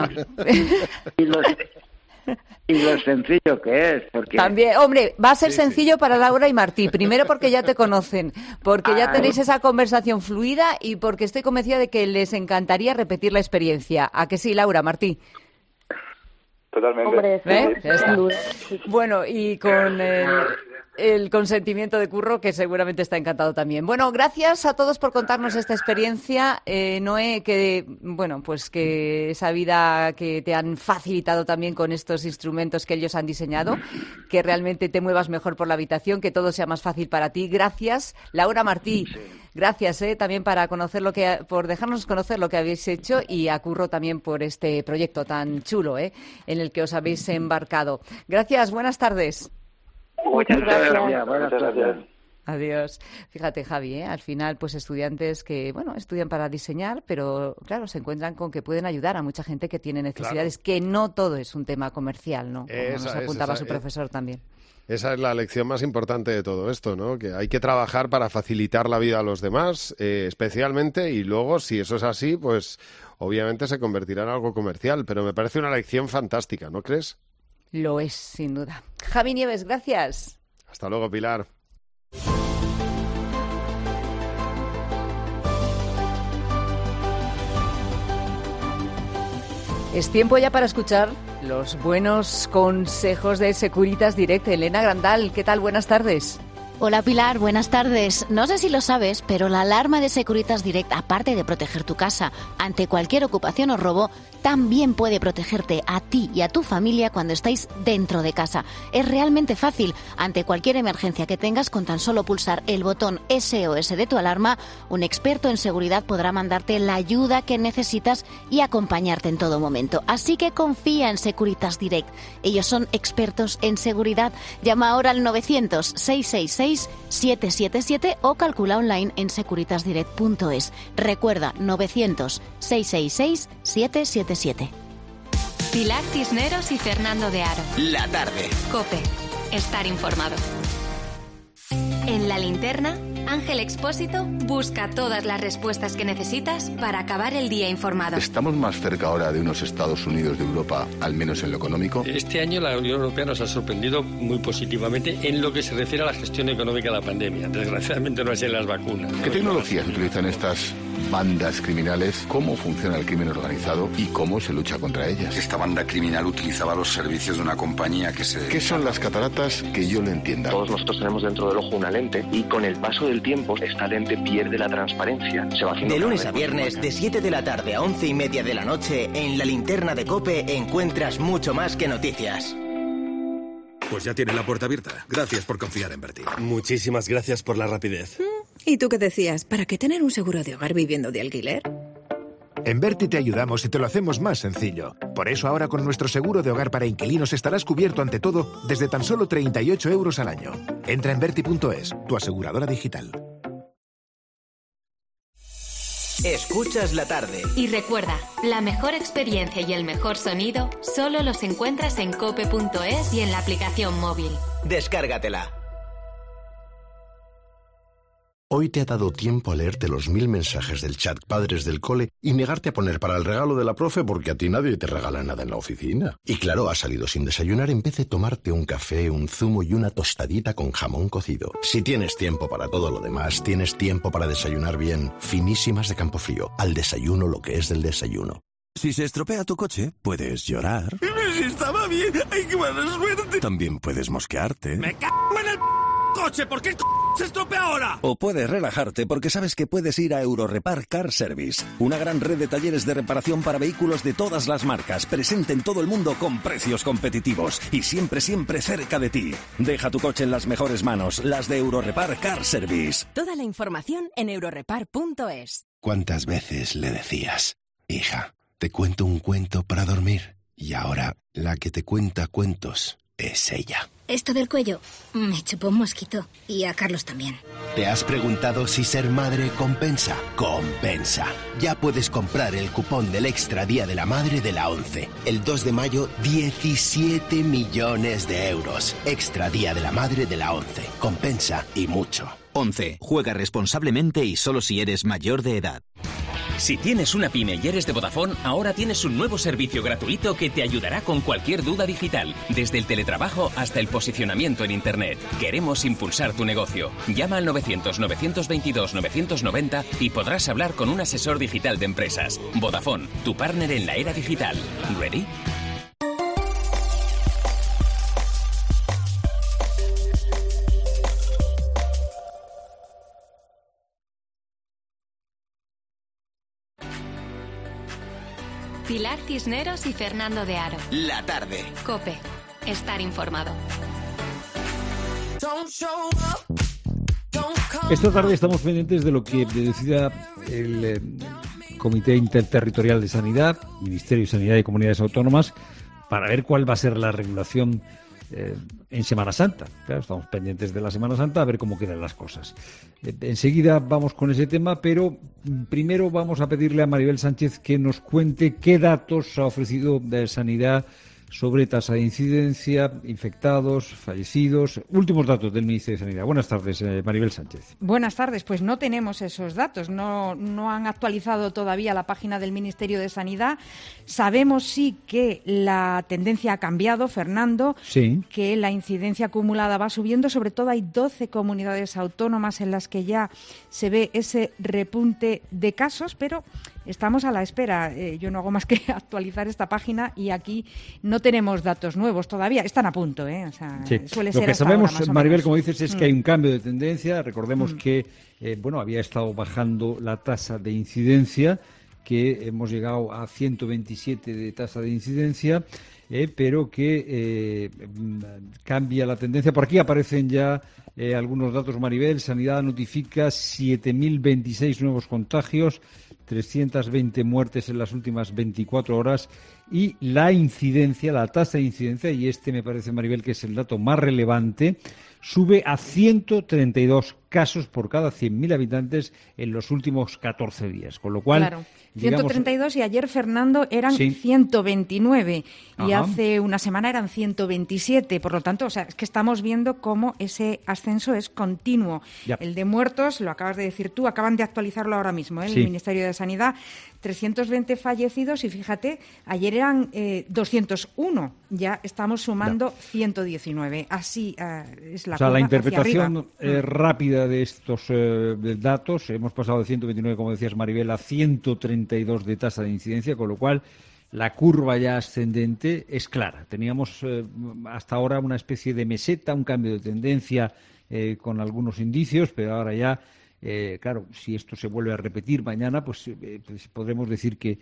Speaker 17: lo sencillo que es. Porque...
Speaker 15: También, hombre, va a ser sencillo para Laura y Martí. Primero porque ya te conocen, porque ya tenéis esa conversación fluida y porque estoy convencida de que les encantaría repetir la experiencia. ¿A que sí, Laura, Martí?
Speaker 18: Totalmente.
Speaker 19: Hombre,
Speaker 15: Ya está. Bueno, y con el consentimiento de Curro, que seguramente está encantado también. Bueno, gracias a todos por contarnos esta experiencia. Noé, que esa vida que te han facilitado también con estos instrumentos que ellos han diseñado, que realmente te muevas mejor por la habitación, que todo sea más fácil para ti. Gracias. Laura, Martí, gracias también por dejarnos conocer lo que habéis hecho, y a Curro también por este proyecto tan chulo en el que os habéis embarcado. Gracias, buenas tardes.
Speaker 19: Muchas gracias.
Speaker 17: Buenas tardes.
Speaker 15: Adiós. Fíjate, Javi, al final, pues estudiantes que, estudian para diseñar, pero claro, se encuentran con que pueden ayudar a mucha gente que tiene necesidades, que no todo es un tema comercial, ¿no? Como nos apuntaba su profesor también.
Speaker 16: Esa es la lección más importante de todo esto, ¿no? Que hay que trabajar para facilitar la vida a los demás, especialmente, y luego, si eso es así, pues obviamente se convertirá en algo comercial, pero me parece una lección fantástica, ¿no crees?
Speaker 15: Lo es, sin duda. Javi Nieves, gracias.
Speaker 16: Hasta luego, Pilar.
Speaker 15: Es tiempo ya para escuchar los buenos consejos de Securitas Direct. Elena Grandal, ¿qué tal? Buenas tardes.
Speaker 21: Hola Pilar, buenas tardes. No sé si lo sabes, pero la alarma de Securitas Direct, aparte de proteger tu casa ante cualquier ocupación o robo, también puede protegerte a ti y a tu familia cuando estáis dentro de casa. Es realmente fácil. Ante cualquier emergencia que tengas, con tan solo pulsar el botón SOS de tu alarma, un experto en seguridad podrá mandarte la ayuda que necesitas y acompañarte en todo momento. Así que confía en Securitas Direct. Ellos son expertos en seguridad. Llama ahora al 900-666-777 o calcula online en securitasdirect.es. Recuerda, 900-666-777.
Speaker 3: Pilar Cisneros y Fernando de Aro.
Speaker 2: La tarde.
Speaker 3: COPE. Estar informado. En La Linterna, Ángel Expósito busca todas las respuestas que necesitas para acabar el día informado.
Speaker 22: ¿Estamos más cerca ahora de unos Estados Unidos de Europa, al menos en lo económico?
Speaker 23: Este año la Unión Europea nos ha sorprendido muy positivamente en lo que se refiere a la gestión económica de la pandemia. Desgraciadamente no es en las vacunas.
Speaker 22: ¿Qué tecnologías utilizan estas bandas criminales? ¿Cómo funciona el crimen organizado y cómo se lucha contra ellas?
Speaker 24: Esta banda criminal utilizaba los servicios de una compañía que se...
Speaker 22: ¿Qué son las cataratas? Que yo lo entienda.
Speaker 25: Todos nosotros tenemos dentro del ojo una lente y con el paso del tiempo esta lente pierde la transparencia. Se va haciendo
Speaker 2: de lunes a viernes, de 7 de la tarde a 11:30 de la noche, en La Linterna de COPE encuentras mucho más que noticias.
Speaker 26: Pues ya tiene la puerta abierta. Gracias por confiar en Berti.
Speaker 27: Muchísimas gracias por la rapidez.
Speaker 28: ¿Y tú qué decías? ¿Para qué tener un seguro de hogar viviendo de alquiler?
Speaker 29: En Berti te ayudamos y te lo hacemos más sencillo. Por eso ahora con nuestro seguro de hogar para inquilinos estarás cubierto ante todo desde tan solo 38 euros al año. Entra en Berti.es, tu aseguradora digital.
Speaker 2: Escuchas la tarde.
Speaker 3: Y recuerda, la mejor experiencia y el mejor sonido solo los encuentras en cope.es y en la aplicación móvil.
Speaker 2: Descárgatela.
Speaker 30: Hoy te ha dado tiempo a leerte los 1000 mensajes del chat Padres del Cole y negarte a poner para el regalo de la profe porque a ti nadie te regala nada en la oficina. Y claro, has salido sin desayunar en vez de tomarte un café, un zumo y una tostadita con jamón cocido. Si tienes tiempo para todo lo demás, tienes tiempo para desayunar bien. Finísimas de Campofrío. Al desayuno lo que es del desayuno.
Speaker 31: Si se estropea tu coche, puedes llorar.
Speaker 32: Si estaba bien, ¡ay, qué mala suerte!
Speaker 31: También puedes mosquearte.
Speaker 32: ¡Me cago en el coche! ¿Por qué se estropea ahora?
Speaker 31: O puedes relajarte porque sabes que puedes ir a Eurorepar Car Service, una gran red de talleres de reparación para vehículos de todas las marcas, presente en todo el mundo con precios competitivos y siempre cerca de ti. Deja tu coche en las mejores manos, las de Eurorepar Car Service.
Speaker 33: Toda la información en eurorepar.es.
Speaker 31: ¿Cuántas veces le decías, hija, te cuento un cuento para dormir? Y ahora la que te cuenta cuentos es ella.
Speaker 34: Esto del cuello me chupó un mosquito. Y a Carlos también.
Speaker 31: ¿Te has preguntado si ser madre compensa? ¡Compensa! Ya puedes comprar el cupón del Extra Día de la Madre de la ONCE. El 2 de mayo, 17 millones de euros. Extra Día de la Madre de la ONCE. Compensa y mucho.
Speaker 35: ONCE. Juega responsablemente y solo si eres mayor de edad. Si tienes una pyme y eres de Vodafone, ahora tienes un nuevo servicio gratuito que te ayudará con cualquier duda digital, desde el teletrabajo hasta el posicionamiento en Internet. Queremos impulsar tu negocio. Llama al 900-922-990 y podrás hablar con un asesor digital de empresas. Vodafone, tu partner en la era digital. ¿Ready?
Speaker 3: Pilar Cisneros y Fernando de Aro.
Speaker 2: La tarde.
Speaker 3: COPE. Estar informado.
Speaker 1: Esta tarde estamos pendientes de lo que decida el Comité Interterritorial de Sanidad, Ministerio de Sanidad y Comunidades Autónomas, para ver cuál va a ser la regulación en Semana Santa. Claro, estamos pendientes de la Semana Santa a ver cómo quedan las cosas. Enseguida vamos con ese tema, pero primero vamos a pedirle a Maribel Sánchez que nos cuente qué datos ha ofrecido de Sanidad sobre tasa de incidencia, infectados, fallecidos, últimos datos del Ministerio de Sanidad. Buenas tardes, Maribel Sánchez.
Speaker 4: Buenas tardes. Pues no tenemos esos datos, no han actualizado todavía la página del Ministerio de Sanidad. Sabemos sí que la tendencia ha cambiado, Fernando,
Speaker 1: sí,
Speaker 4: que la incidencia acumulada va subiendo, sobre todo hay 12 comunidades autónomas en las que ya se ve ese repunte de casos, pero estamos a la espera. Yo no hago más que actualizar esta página y aquí no tenemos datos nuevos todavía. Están a punto, O sea,
Speaker 1: sí.
Speaker 4: Suele
Speaker 1: ser
Speaker 4: Lo
Speaker 1: que sabemos,
Speaker 4: ahora, más o
Speaker 1: Maribel,
Speaker 4: menos.
Speaker 1: como dices, es que hay un cambio de tendencia. Recordemos que había estado bajando la tasa de incidencia, que hemos llegado a 127 de tasa de incidencia, pero que cambia la tendencia. Por aquí aparecen ya algunos datos, Maribel. Sanidad notifica 7.026 nuevos contagios, 320 muertes en las últimas 24 horas y la incidencia, la tasa de incidencia, y me parece, Maribel, que es el dato más relevante, sube a 132 casos por cada 100.000 habitantes en los últimos 14 días. Con lo cual,
Speaker 4: claro, 132 y ayer, Fernando, eran 129 y hace una semana eran 127. Por lo tanto, es que estamos viendo cómo ese ascenso es continuo.
Speaker 1: Ya.
Speaker 4: El de muertos, lo acabas de decir tú, acaban de actualizarlo ahora mismo, el Ministerio de Sanidad, 320 fallecidos y fíjate, ayer eran 201, ya estamos sumando 119. Así es la curva
Speaker 1: la interpretación
Speaker 4: hacia arriba.
Speaker 1: Rápida de estos datos, hemos pasado de 129, como decías, Maribel, a 132 de tasa de incidencia, con lo cual la curva ya ascendente es clara. Teníamos hasta ahora una especie de meseta, un cambio de tendencia con algunos indicios, pero ahora ya, claro, si esto se vuelve a repetir mañana, pues podremos decir que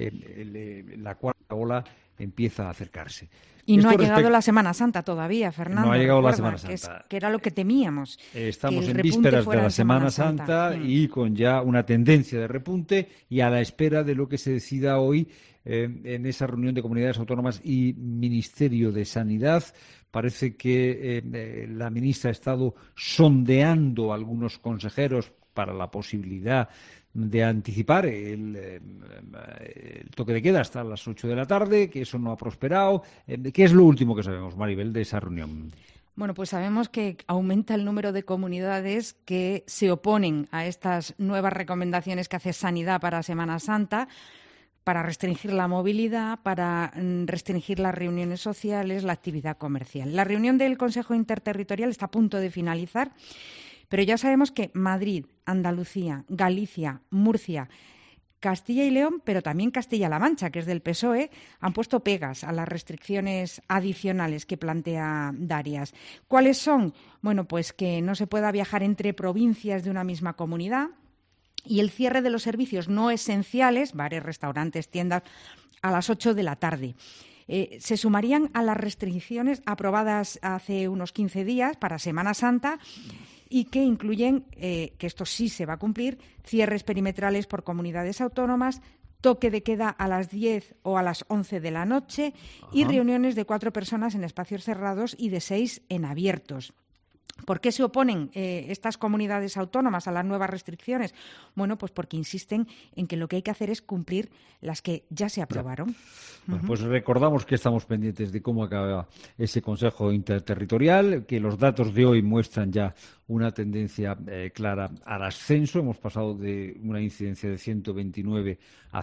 Speaker 1: la cuarta ola empieza a acercarse.
Speaker 4: Y no ha llegado la Semana Santa todavía, Fernando.
Speaker 1: No ha llegado la Semana Santa.
Speaker 4: Que era lo que temíamos.
Speaker 1: Estamos en vísperas de la Semana Santa y con ya una tendencia de repunte y a la espera de lo que se decida hoy en esa reunión de comunidades autónomas y Ministerio de Sanidad. Parece que la ministra ha estado sondeando a algunos consejeros para la posibilidad de anticipar el toque de queda hasta las 8 de la tarde, que eso no ha prosperado. ¿Qué es lo último que sabemos, Maribel, de esa reunión?
Speaker 4: Bueno, pues sabemos que aumenta el número de comunidades que se oponen a estas nuevas recomendaciones que hace Sanidad para Semana Santa, para restringir la movilidad, para restringir las reuniones sociales, la actividad comercial. La reunión del Consejo Interterritorial está a punto de finalizar, pero ya sabemos que Madrid, Andalucía, Galicia, Murcia, Castilla y León, pero también Castilla-La Mancha, que es del PSOE, han puesto pegas a las restricciones adicionales que plantea Darias. ¿Cuáles son? Bueno, pues que no se pueda viajar entre provincias de una misma comunidad y el cierre de los servicios no esenciales, bares, restaurantes, tiendas, a las 8 de la tarde. Se sumarían a las restricciones aprobadas hace unos 15 días para Semana Santa y que incluyen, que esto sí se va a cumplir, cierres perimetrales por comunidades autónomas, toque de queda a las 10 o a las 11 de la noche y reuniones de 4 personas en espacios cerrados y de 6 en abiertos. ¿Por qué se oponen estas comunidades autónomas a las nuevas restricciones? Bueno, pues porque insisten en que lo que hay que hacer es cumplir las que ya se aprobaron.
Speaker 1: Bueno, pues recordamos que estamos pendientes de cómo acaba ese Consejo Interterritorial, que los datos de hoy muestran ya una tendencia clara al ascenso. Hemos pasado de una incidencia de 129 a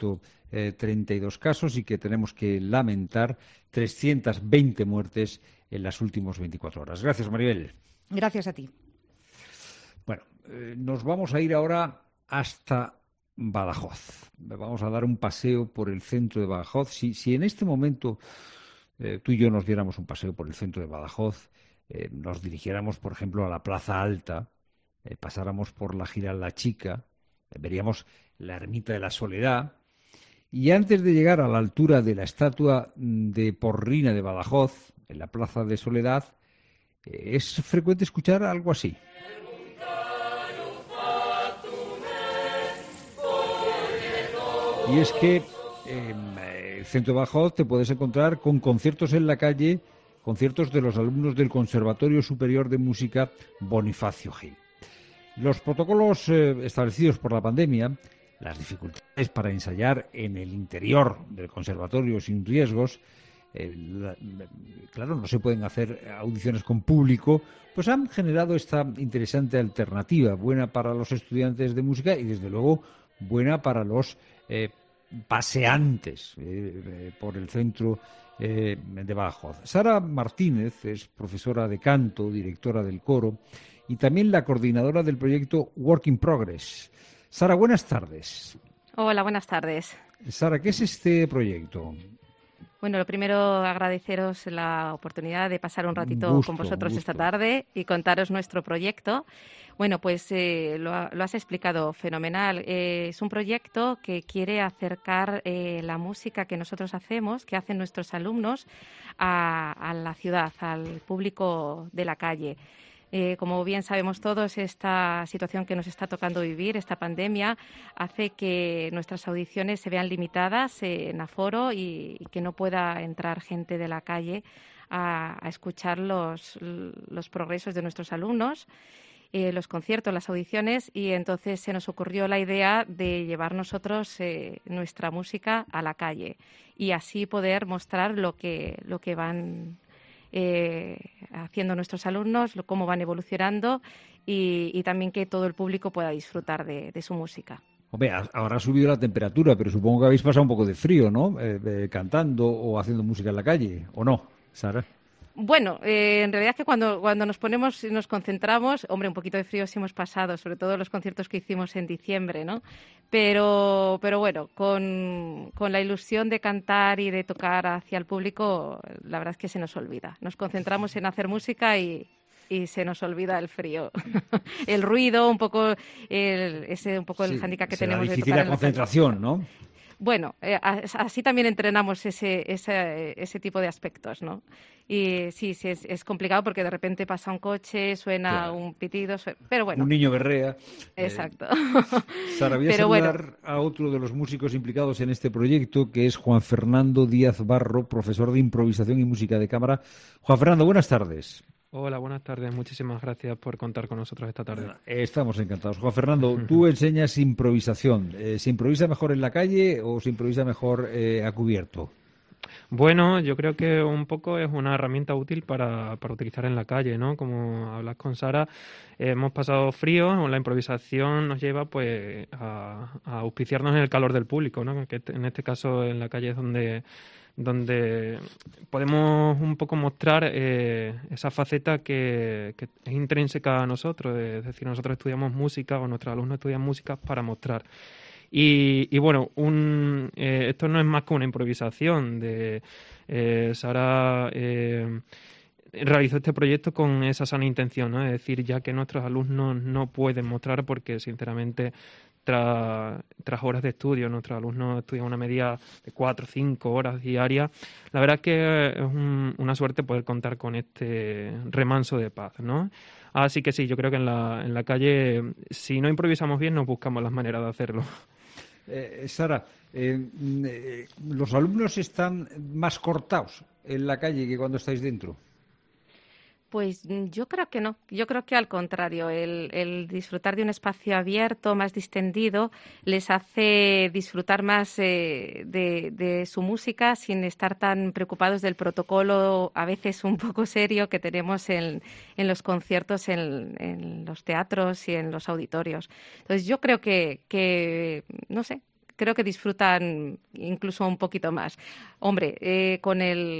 Speaker 1: 132 casos y que tenemos que lamentar 320 muertes en las últimas 24 horas. Gracias, Maribel.
Speaker 4: Gracias a ti.
Speaker 1: Bueno, nos vamos a ir ahora hasta Badajoz. Vamos a dar un paseo por el centro de Badajoz. Si en este momento tú y yo nos diéramos un paseo por el centro de Badajoz, nos dirigiéramos, por ejemplo, a la Plaza Alta, pasáramos por la Gira La Chica, veríamos la Ermita de la Soledad, y antes de llegar a la altura de la estatua de Porrina de Badajoz, en la Plaza de Soledad, es frecuente escuchar algo así. Y es que en el centro de Badajoz te puedes encontrar con conciertos en la calle conciertos de los alumnos del Conservatorio Superior de Música Bonifacio Gil. Los protocolos establecidos por la pandemia, las dificultades para ensayar en el interior del conservatorio sin riesgos, claro, no se pueden hacer audiciones con público, pues han generado esta interesante alternativa, buena para los estudiantes de música y, desde luego, buena para los paseantes por el centro de Badajoz. Sara Martínez es profesora de canto, directora del coro y también la coordinadora del proyecto Work in Progress. Sara, buenas tardes.
Speaker 5: Hola, buenas tardes.
Speaker 1: Sara, ¿qué es este proyecto?
Speaker 5: Bueno, lo primero, agradeceros la oportunidad de pasar un ratito con vosotros esta tarde y contaros nuestro proyecto. Bueno, pues lo has explicado fenomenal. Es un proyecto que quiere acercar la música que nosotros hacemos, que hacen nuestros alumnos, a la ciudad, al público de la calle. Como bien sabemos todos, esta situación que nos está tocando vivir, esta pandemia, hace que nuestras audiciones se vean limitadas en aforo y que no pueda entrar gente de la calle a escuchar los progresos de nuestros alumnos, los conciertos, las audiciones, y entonces se nos ocurrió la idea de llevar nosotros nuestra música a la calle y así poder mostrar lo que van haciendo nuestros alumnos, cómo van evolucionando y también que todo el público pueda disfrutar de su música.
Speaker 1: Hombre, ahora ha subido la temperatura, pero supongo que habéis pasado un poco de frío, ¿no? Cantando o haciendo música en la calle, ¿o no, Sara?
Speaker 5: Bueno, en realidad es que cuando nos ponemos y nos concentramos, hombre, un poquito de frío sí hemos pasado, sobre todo los conciertos que hicimos en diciembre, ¿no? Pero bueno, con la ilusión de cantar y de tocar hacia el público, la verdad es que se nos olvida. Nos concentramos en hacer música y se nos olvida el frío, el ruido, un poco el hándicap que tenemos de tocar.
Speaker 1: La concentración, ¿no?
Speaker 5: Bueno, así también entrenamos ese tipo de aspectos, ¿no? Y sí, es complicado porque de repente pasa un coche, suena un pitido, pero bueno.
Speaker 1: Un niño berrea.
Speaker 5: Exacto.
Speaker 1: Sara, voy a saludar a otro de los músicos implicados en este proyecto, que es Juan Fernando Díaz Barro, profesor de improvisación y música de cámara. Juan Fernando, buenas tardes.
Speaker 6: Hola, buenas tardes. Muchísimas gracias por contar con nosotros esta tarde.
Speaker 1: Estamos encantados. Juan Fernando, tú enseñas improvisación. ¿Se improvisa mejor en la calle o se improvisa mejor a cubierto?
Speaker 6: Bueno, yo creo que un poco es una herramienta útil para utilizar en la calle, ¿no? Como hablas con Sara, hemos pasado frío, la improvisación nos lleva pues a auspiciarnos en el calor del público, ¿no? Que en este caso en la calle es donde podemos un poco mostrar esa faceta que es intrínseca a nosotros, es decir, nosotros estudiamos música o nuestros alumnos estudian música para mostrar. Y bueno, esto no es más que una improvisación. Sara realizó este proyecto con esa sana intención, ¿no? Es decir, ya que nuestros alumnos no pueden mostrar porque, sinceramente, tras horas de estudio, nuestros alumnos estudian una media de 4 o 5 horas diarias. La verdad es que es una suerte poder contar con este remanso de paz, ¿no? Así que sí, yo creo que en la calle, si no improvisamos bien, nos buscamos las maneras de hacerlo.
Speaker 1: Sara, ¿los alumnos están más cortados en la calle que cuando estáis dentro?
Speaker 5: Pues yo creo que no. Yo creo que al contrario, el disfrutar de un espacio abierto, más distendido, les hace disfrutar más de su música sin estar tan preocupados del protocolo, a veces un poco serio, que tenemos en los conciertos, en los teatros y en los auditorios. Entonces yo creo que no sé, creo que disfrutan incluso un poquito más. Hombre, con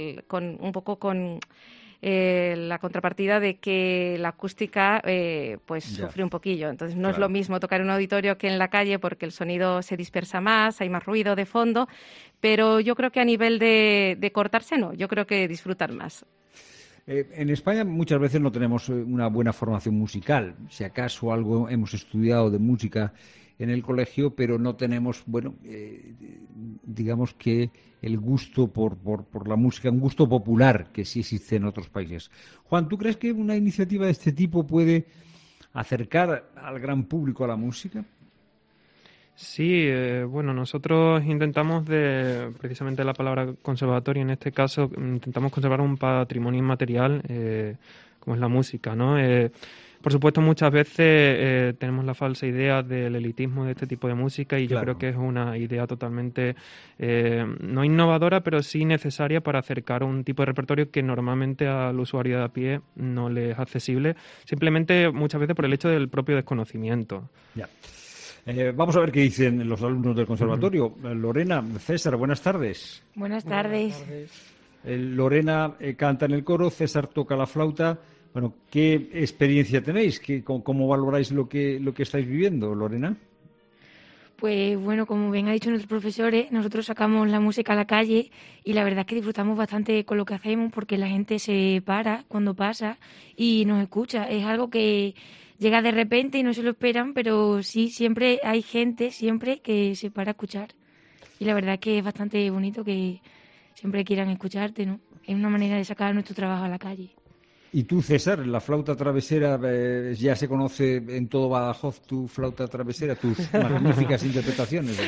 Speaker 5: la contrapartida de que la acústica sufre un poquillo. Entonces no es lo mismo tocar en un auditorio que en la calle porque el sonido se dispersa más, hay más ruido de fondo, pero yo creo que a nivel de cortarse no, yo creo que disfrutan más.
Speaker 1: En España muchas veces no tenemos una buena formación musical. Si acaso algo hemos estudiado de música en el colegio, pero no tenemos, digamos que el gusto por la música, un gusto popular que sí existe en otros países. Juan, ¿tú crees que una iniciativa de este tipo puede acercar al gran público a la música?
Speaker 6: Sí, bueno, nosotros intentamos precisamente la palabra conservatorio, en este caso, intentamos conservar un patrimonio inmaterial, como es la música, ¿no? Por supuesto, muchas veces tenemos la falsa idea del elitismo de este tipo de música y yo creo que es una idea totalmente no innovadora, pero sí necesaria para acercar un tipo de repertorio que normalmente al usuario de a pie no le es accesible, simplemente muchas veces por el hecho del propio desconocimiento.
Speaker 1: Ya. Vamos a ver qué dicen los alumnos del conservatorio. Lorena, César, buenas tardes.
Speaker 7: Buenas tardes.
Speaker 1: Lorena canta en el coro, César toca la flauta. Bueno, ¿qué experiencia tenéis? ¿Cómo valoráis lo que estáis viviendo, Lorena?
Speaker 7: Pues bueno, como bien ha dicho nuestros profesores, nosotros sacamos la música a la calle y la verdad es que disfrutamos bastante con lo que hacemos porque la gente se para cuando pasa y nos escucha. Es algo que llega de repente y no se lo esperan, pero sí, siempre hay gente que se para a escuchar. Y la verdad es que es bastante bonito que siempre quieran escucharte, ¿no? Es una manera de sacar nuestro trabajo a la calle.
Speaker 1: Y tú, César, la flauta travesera, ya se conoce en todo Badajoz tu flauta travesera, tus magníficas interpretaciones.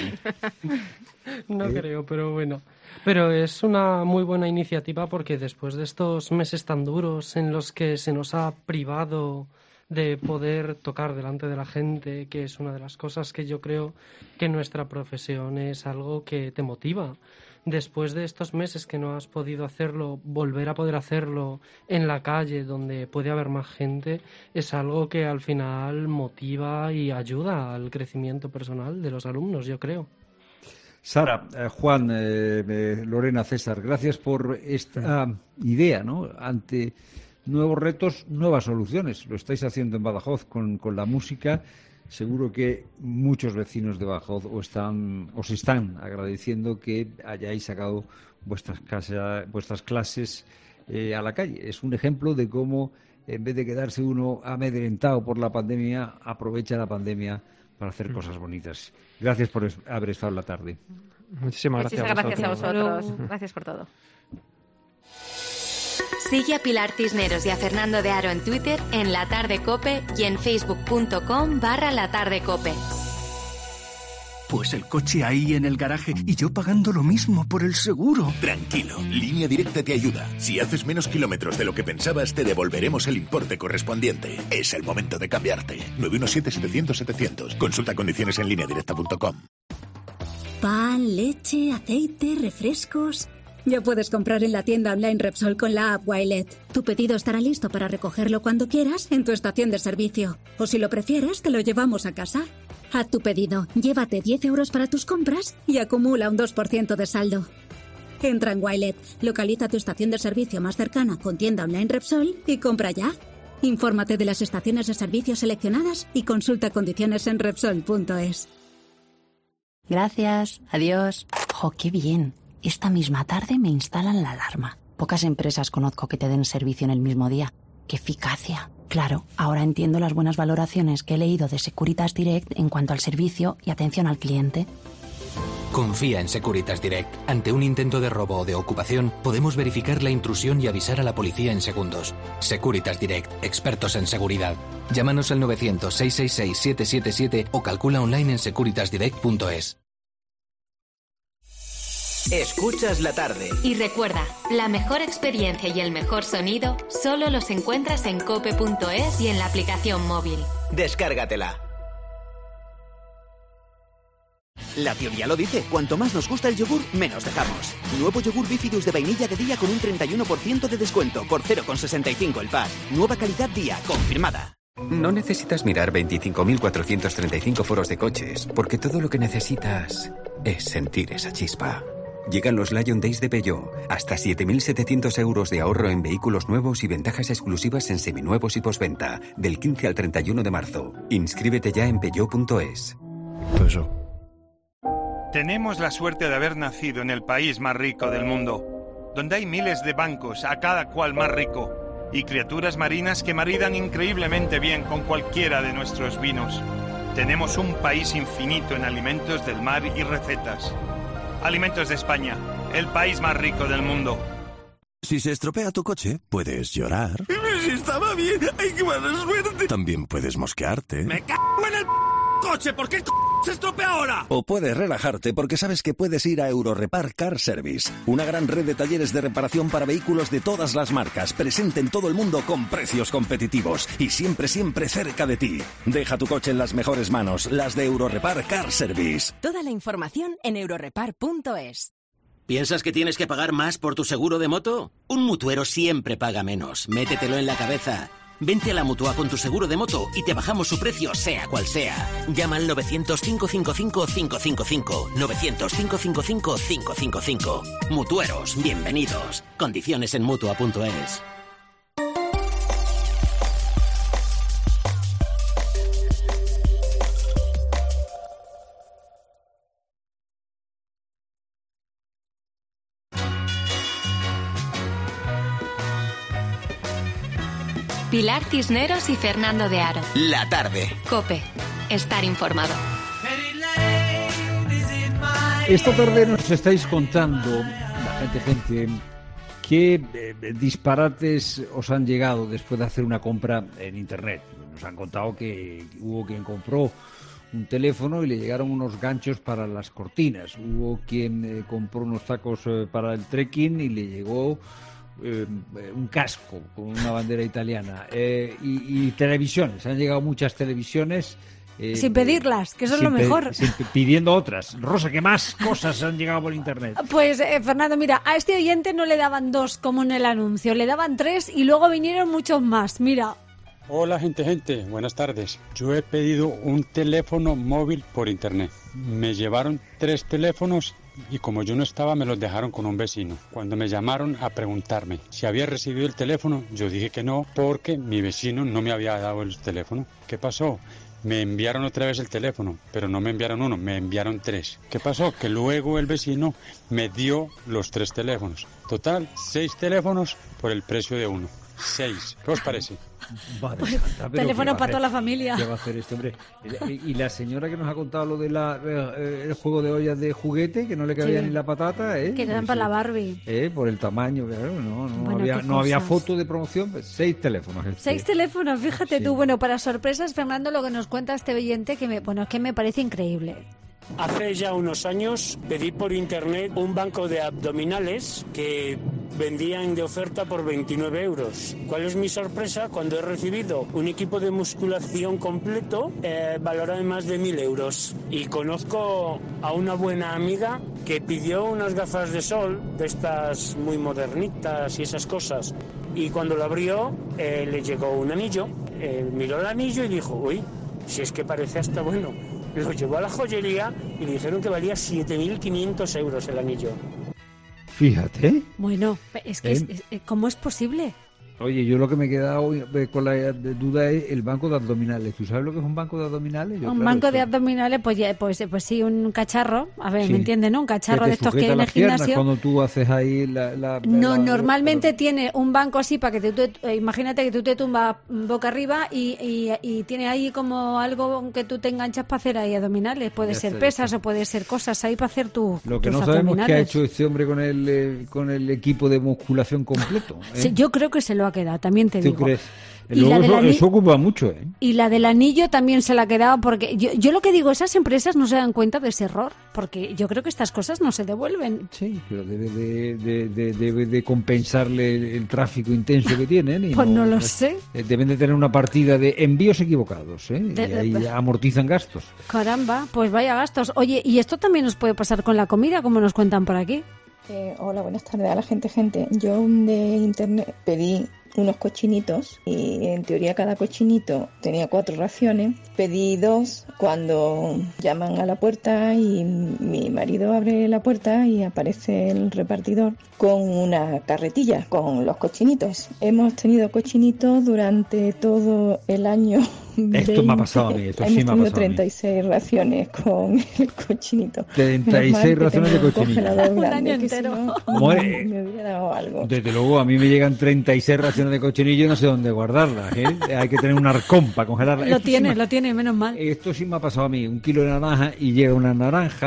Speaker 8: No creo, pero bueno. Pero es una muy buena iniciativa porque después de estos meses tan duros en los que se nos ha privado de poder tocar delante de la gente, que es una de las cosas que yo creo que nuestra profesión es algo que te motiva. Después de estos meses que no has podido hacerlo, volver a poder hacerlo en la calle donde puede haber más gente es algo que al final motiva y ayuda al crecimiento personal de los alumnos, yo creo.
Speaker 1: Sara, Juan, Lorena, César, gracias por esta idea, ¿no? Ante nuevos retos, nuevas soluciones. Lo estáis haciendo en Badajoz con la música. Seguro que muchos vecinos de Badajoz os están agradeciendo que hayáis sacado vuestras clases a la calle. Es un ejemplo de cómo, en vez de quedarse uno amedrentado por la pandemia, aprovecha la pandemia para hacer cosas bonitas. Gracias por haber estado la tarde.
Speaker 6: Muchísimas gracias
Speaker 5: a vosotros. Gracias por todo.
Speaker 3: Sigue a Pilar Cisneros y a Fernando de Aro en Twitter, en La Tarde Cope y en facebook.com/latardecope.
Speaker 9: Pues el coche ahí en el garaje y yo pagando lo mismo por el seguro.
Speaker 29: Tranquilo, Línea Directa te ayuda. Si haces menos kilómetros de lo que pensabas, te devolveremos el importe correspondiente. Es el momento de cambiarte. 917-700-700. Consulta condiciones en lineadirecta.com.
Speaker 28: Pan, leche, aceite, refrescos. Ya puedes comprar en la tienda online Repsol con la app Wilet. Tu pedido estará listo para recogerlo cuando quieras en tu estación de servicio. O si lo prefieres, te lo llevamos a casa. Haz tu pedido, llévate 10 euros para tus compras y acumula un 2% de saldo. Entra en Wilet, localiza tu estación de servicio más cercana con tienda online Repsol y compra ya. Infórmate de las estaciones de servicio seleccionadas y consulta condiciones en Repsol.es.
Speaker 10: Gracias, adiós. ¡Jo, qué bien! Esta misma tarde me instalan la alarma. Pocas empresas conozco que te den servicio en el mismo día. ¡Qué eficacia! Claro, ahora entiendo las buenas valoraciones que he leído de Securitas Direct en cuanto al servicio y atención al cliente.
Speaker 11: Confía en Securitas Direct. Ante un intento de robo o de ocupación, podemos verificar la intrusión y avisar a la policía en segundos. Securitas Direct, expertos en seguridad. Llámanos al 900-666-777 o calcula online en securitasdirect.es.
Speaker 2: Escuchas la tarde.
Speaker 3: Y recuerda, la mejor experiencia y el mejor sonido solo los encuentras en cope.es y en la aplicación móvil.
Speaker 2: Descárgatela. La teoría lo dice, cuanto más nos gusta el yogur, menos dejamos. Nuevo yogur Bifidus de vainilla de día con un 31% de descuento por 0,65 el pack. Nueva calidad día, confirmada.
Speaker 12: No necesitas mirar 25.435 foros de coches, porque todo lo que necesitas es sentir esa chispa. Llegan los Lion Days de Peugeot. Hasta 7.700 euros de ahorro en vehículos nuevos y ventajas exclusivas en seminuevos y postventa. Del 15 al 31 de marzo. Inscríbete ya en peugeot.es.
Speaker 13: Tenemos la suerte de haber nacido en el país más rico del mundo, donde hay miles de bancos, a cada cual más rico, y criaturas marinas que maridan increíblemente bien con cualquiera de nuestros vinos. Tenemos un país infinito en alimentos del mar y recetas. Alimentos de España, el país más rico del mundo.
Speaker 14: Si se estropea tu coche, puedes llorar.
Speaker 32: Si estaba bien, ¡ay, qué mala suerte!
Speaker 14: También puedes mosquearte.
Speaker 32: ¡Me cago en el coche! ¿Por qué ¡Se estropea ahora!
Speaker 31: O puedes relajarte porque sabes que puedes ir a Eurorepar Car Service, una gran red de talleres de reparación para vehículos de todas las marcas, presente en todo el mundo con precios competitivos y siempre, siempre cerca de ti. Deja tu coche en las mejores manos, las de Eurorepar Car Service.
Speaker 15: Toda la información en eurorepar.es.
Speaker 16: ¿Piensas que tienes que pagar más por tu seguro de moto? Un mutuero siempre paga menos. Métetelo en la cabeza. Vente a la Mutua con tu seguro de moto y te bajamos su precio sea cual sea. Llama al 900-555-555. 900-555-555. Mutueros, bienvenidos. Condiciones en Mutua.es.
Speaker 3: Pilar Cisneros y Fernando de Aro.
Speaker 16: La tarde.
Speaker 3: COPE. Estar informado.
Speaker 1: Esta tarde nos estáis contando, la gente, qué disparates os han llegado después de hacer una compra en Internet. Nos han contado que hubo quien compró un teléfono y le llegaron unos ganchos para las cortinas. Hubo quien compró unos tacos para el trekking y le llegó un casco con una bandera italiana, y televisiones. Han llegado muchas televisiones
Speaker 17: sin pedirlas, que eso es lo mejor.
Speaker 1: Pidiendo otras. Rosa, ¿qué más cosas han llegado por Internet?
Speaker 17: Pues Fernando, mira, a este oyente no le daban 2 como en el anuncio, le daban 3 y luego vinieron muchos más. Mira.
Speaker 18: Hola gente, buenas tardes. Yo he pedido un teléfono móvil por Internet. Me llevaron 3 teléfonos y como yo no estaba me los dejaron con un vecino. Cuando me llamaron a preguntarme si había recibido el teléfono, yo dije que no porque mi vecino no me había dado el teléfono. ¿Qué pasó? Me enviaron otra vez el teléfono, pero no me enviaron 1, me enviaron 3. ¿Qué pasó? Que luego el vecino me dio los 3 teléfonos. Total, 6 teléfonos por el precio de 1. 6. ¿Qué os parece?
Speaker 1: Vale,
Speaker 17: teléfono para toda la familia.
Speaker 1: ¿Qué va a hacer este hombre? Y la señora que nos ha contado lo de el juego de ollas de juguete, que no le cabía ni la patata,
Speaker 17: que dan para la Barbie.
Speaker 1: Por el tamaño, claro, no había foto de promoción. 6 teléfonos.
Speaker 17: 6 teléfonos, fíjate tú. Bueno, para sorpresas, Fernando, lo que nos cuenta este oyente, es que me parece increíble.
Speaker 19: Hace ya unos años pedí por internet un banco de abdominales que vendían de oferta por 29 euros. ¿Cuál es mi sorpresa? Cuando he recibido un equipo de musculación completo valorado en más de 1.000 euros. Y conozco a una buena amiga que pidió unas gafas de sol, de estas muy modernitas y esas cosas. Y cuando lo abrió le llegó un anillo, miró el anillo y dijo, uy, si es que parece hasta bueno. Lo llevó a la joyería y le dijeron que valía 7.500 euros el anillo.
Speaker 1: Fíjate.
Speaker 17: Bueno, es que ¿cómo es posible?
Speaker 1: Oye, yo lo que me he quedado con la duda es el banco de abdominales. ¿Tú sabes lo que es un banco de abdominales?
Speaker 17: Banco de abdominales, pues sí, un cacharro. A ver, sí. ¿Me entiendes, no? Un cacharro de estos que hay en el gimnasio.
Speaker 1: Cuando tú haces ahí
Speaker 17: normalmente tiene un banco así para que imagínate que tú te tumbas boca arriba y tiene ahí como algo que tú te enganchas para hacer ahí abdominales. Puede ser pesas o puede ser cosas ahí para hacer
Speaker 1: Lo que no sabemos qué ha hecho este hombre con el equipo de musculación completo.
Speaker 17: Sí, yo creo que se lo ha quedado, también te digo.
Speaker 1: ¿Tú crees? Y luego eso ocupa mucho, ¿eh?
Speaker 17: Y la del anillo también se la ha quedado, porque yo lo que digo, esas empresas no se dan cuenta de ese error, porque yo creo que estas cosas no se devuelven.
Speaker 1: Sí, pero debe de compensarle el tráfico intenso que tienen. Y
Speaker 17: pues no lo sé.
Speaker 1: Deben de tener una partida de envíos equivocados, ¿eh? Y ahí amortizan gastos.
Speaker 17: Caramba, pues vaya gastos. Oye, y esto también nos puede pasar con la comida, como nos cuentan por aquí.
Speaker 20: Hola, buenas tardes a la gente. Yo de internet pedí unos cochinitos y en teoría cada cochinito tenía 4 raciones. Pedí 2 cuando llaman a la puerta y mi marido abre la puerta y aparece el repartidor con una carretilla con los cochinitos. Hemos tenido cochinitos durante todo el año.
Speaker 1: Esto me ha pasado a mí, esto sí me ha pasado a mí.
Speaker 20: 36 raciones con el cochinito.
Speaker 1: 36 raciones de cochinito.
Speaker 17: Un año entero.
Speaker 20: Me hubiera dado algo.
Speaker 1: Desde luego, a mí me llegan 36 raciones de cochinillo y no sé dónde guardarlas, ¿eh? Hay que tener un arcón para congelarlas.
Speaker 17: Lo tiene, menos mal.
Speaker 1: Esto sí me ha pasado a mí, 1 kilo de naranja y llega una naranja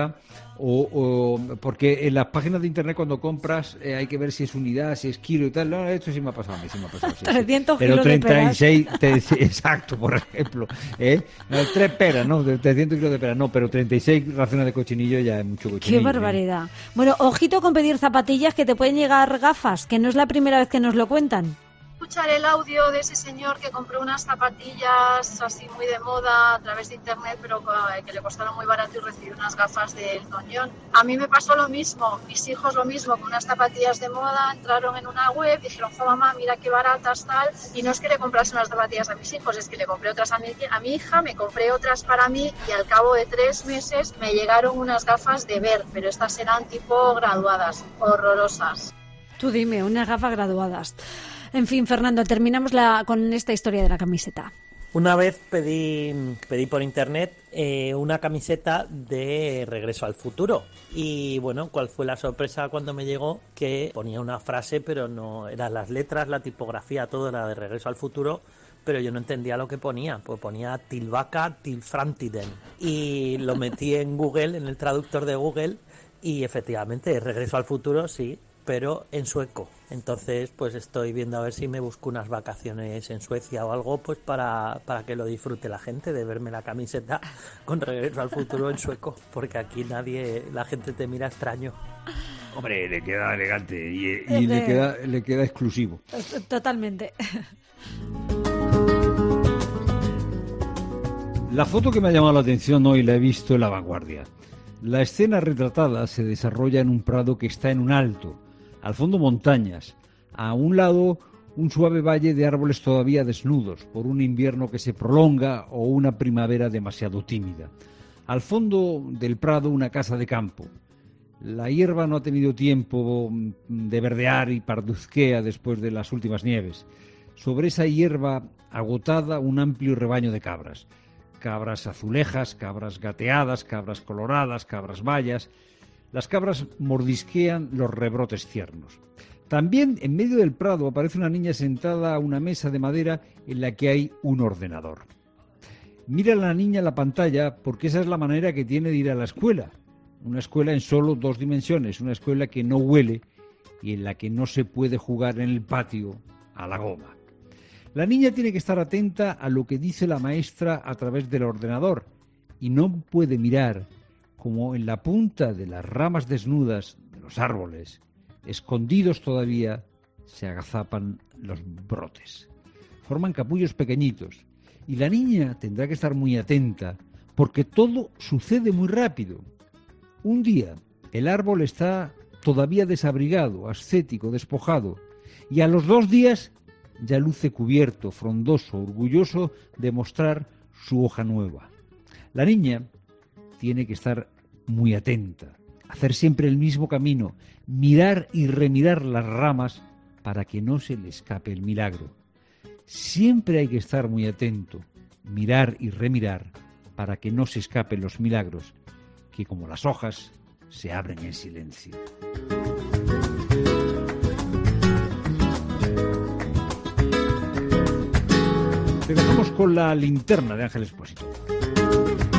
Speaker 1: O porque en las páginas de internet cuando compras hay que ver si es unidad, si es kilo y tal. No, esto sí me ha pasado a mí, sí.
Speaker 17: 300
Speaker 1: Pero
Speaker 17: kilos
Speaker 1: 36, de peras. Exacto, por ejemplo. No, 3 peras, ¿no? 300 kilos de peras, no, pero 36 raciones de cochinillo ya es mucho cochinillo.
Speaker 17: Qué barbaridad. Bueno, ojito con pedir zapatillas, que te pueden llegar gafas, que no es la primera vez que nos lo cuentan.
Speaker 4: Escuchar el audio de ese señor que compró unas zapatillas así muy de moda a través de internet, pero que le costaron muy barato, y recibió unas gafas del Doñón. A mí me pasó lo mismo, mis hijos lo mismo, con unas zapatillas de moda, entraron en una web, dijeron, mamá, mira qué baratas, tal, y no es que le comprase unas zapatillas a mis hijos, es que le compré otras a mi hija, me compré otras para mí, y al cabo de 3 meses me llegaron unas gafas de ver, pero estas eran tipo graduadas, horrorosas.
Speaker 17: Tú dime, unas gafas graduadas. En fin, Fernando, terminamos con esta historia de la camiseta.
Speaker 6: Una vez pedí por internet una camiseta de Regreso al Futuro. Y bueno, ¿cuál fue la sorpresa cuando me llegó? Que ponía una frase, pero no eran las letras, la tipografía, todo era de Regreso al Futuro, pero yo no entendía lo que ponía. Pues ponía Tilbaka til framtiden. Y lo metí en Google, en el traductor de Google, y efectivamente, Regreso al Futuro, sí, pero en sueco. Entonces, pues estoy viendo a ver si me busco unas vacaciones en Suecia o algo, pues para que lo disfrute la gente, de verme la camiseta con Regreso al Futuro en sueco, porque aquí la gente te mira extraño.
Speaker 1: Hombre, le queda elegante y le queda exclusivo.
Speaker 17: Totalmente.
Speaker 1: La foto que me ha llamado la atención hoy la he visto en La Vanguardia. La escena retratada se desarrolla en un prado que está en un alto. Al fondo montañas, a un lado un suave valle de árboles todavía desnudos por un invierno que se prolonga o una primavera demasiado tímida. Al fondo del prado una casa de campo. La hierba no ha tenido tiempo de verdear y parduzquea después de las últimas nieves. Sobre esa hierba agotada un amplio rebaño de cabras. Cabras azulejas, cabras gateadas, cabras coloradas, cabras bayas. Las cabras mordisquean los rebrotes tiernos. También en medio del prado aparece una niña sentada a una mesa de madera en la que hay un ordenador. Mira la niña la pantalla porque esa es la manera que tiene de ir a la escuela. Una escuela en solo 2 dimensiones, una escuela que no huele y en la que no se puede jugar en el patio a la goma. La niña tiene que estar atenta a lo que dice la maestra a través del ordenador y no puede mirar como en la punta de las ramas desnudas de los árboles, escondidos todavía, se agazapan los brotes. Forman capullos pequeñitos y la niña tendrá que estar muy atenta porque todo sucede muy rápido. Un día el árbol está todavía desabrigado, ascético, despojado, y a los 2 días ya luce cubierto, frondoso, orgulloso de mostrar su hoja nueva. La niña tiene que estar muy atenta, hacer siempre el mismo camino, mirar y remirar las ramas para que no se le escape el milagro. Siempre hay que estar muy atento, mirar y remirar para que no se escapen los milagros, que como las hojas se abren en silencio. Te dejamos con la linterna de Ángel Expósito.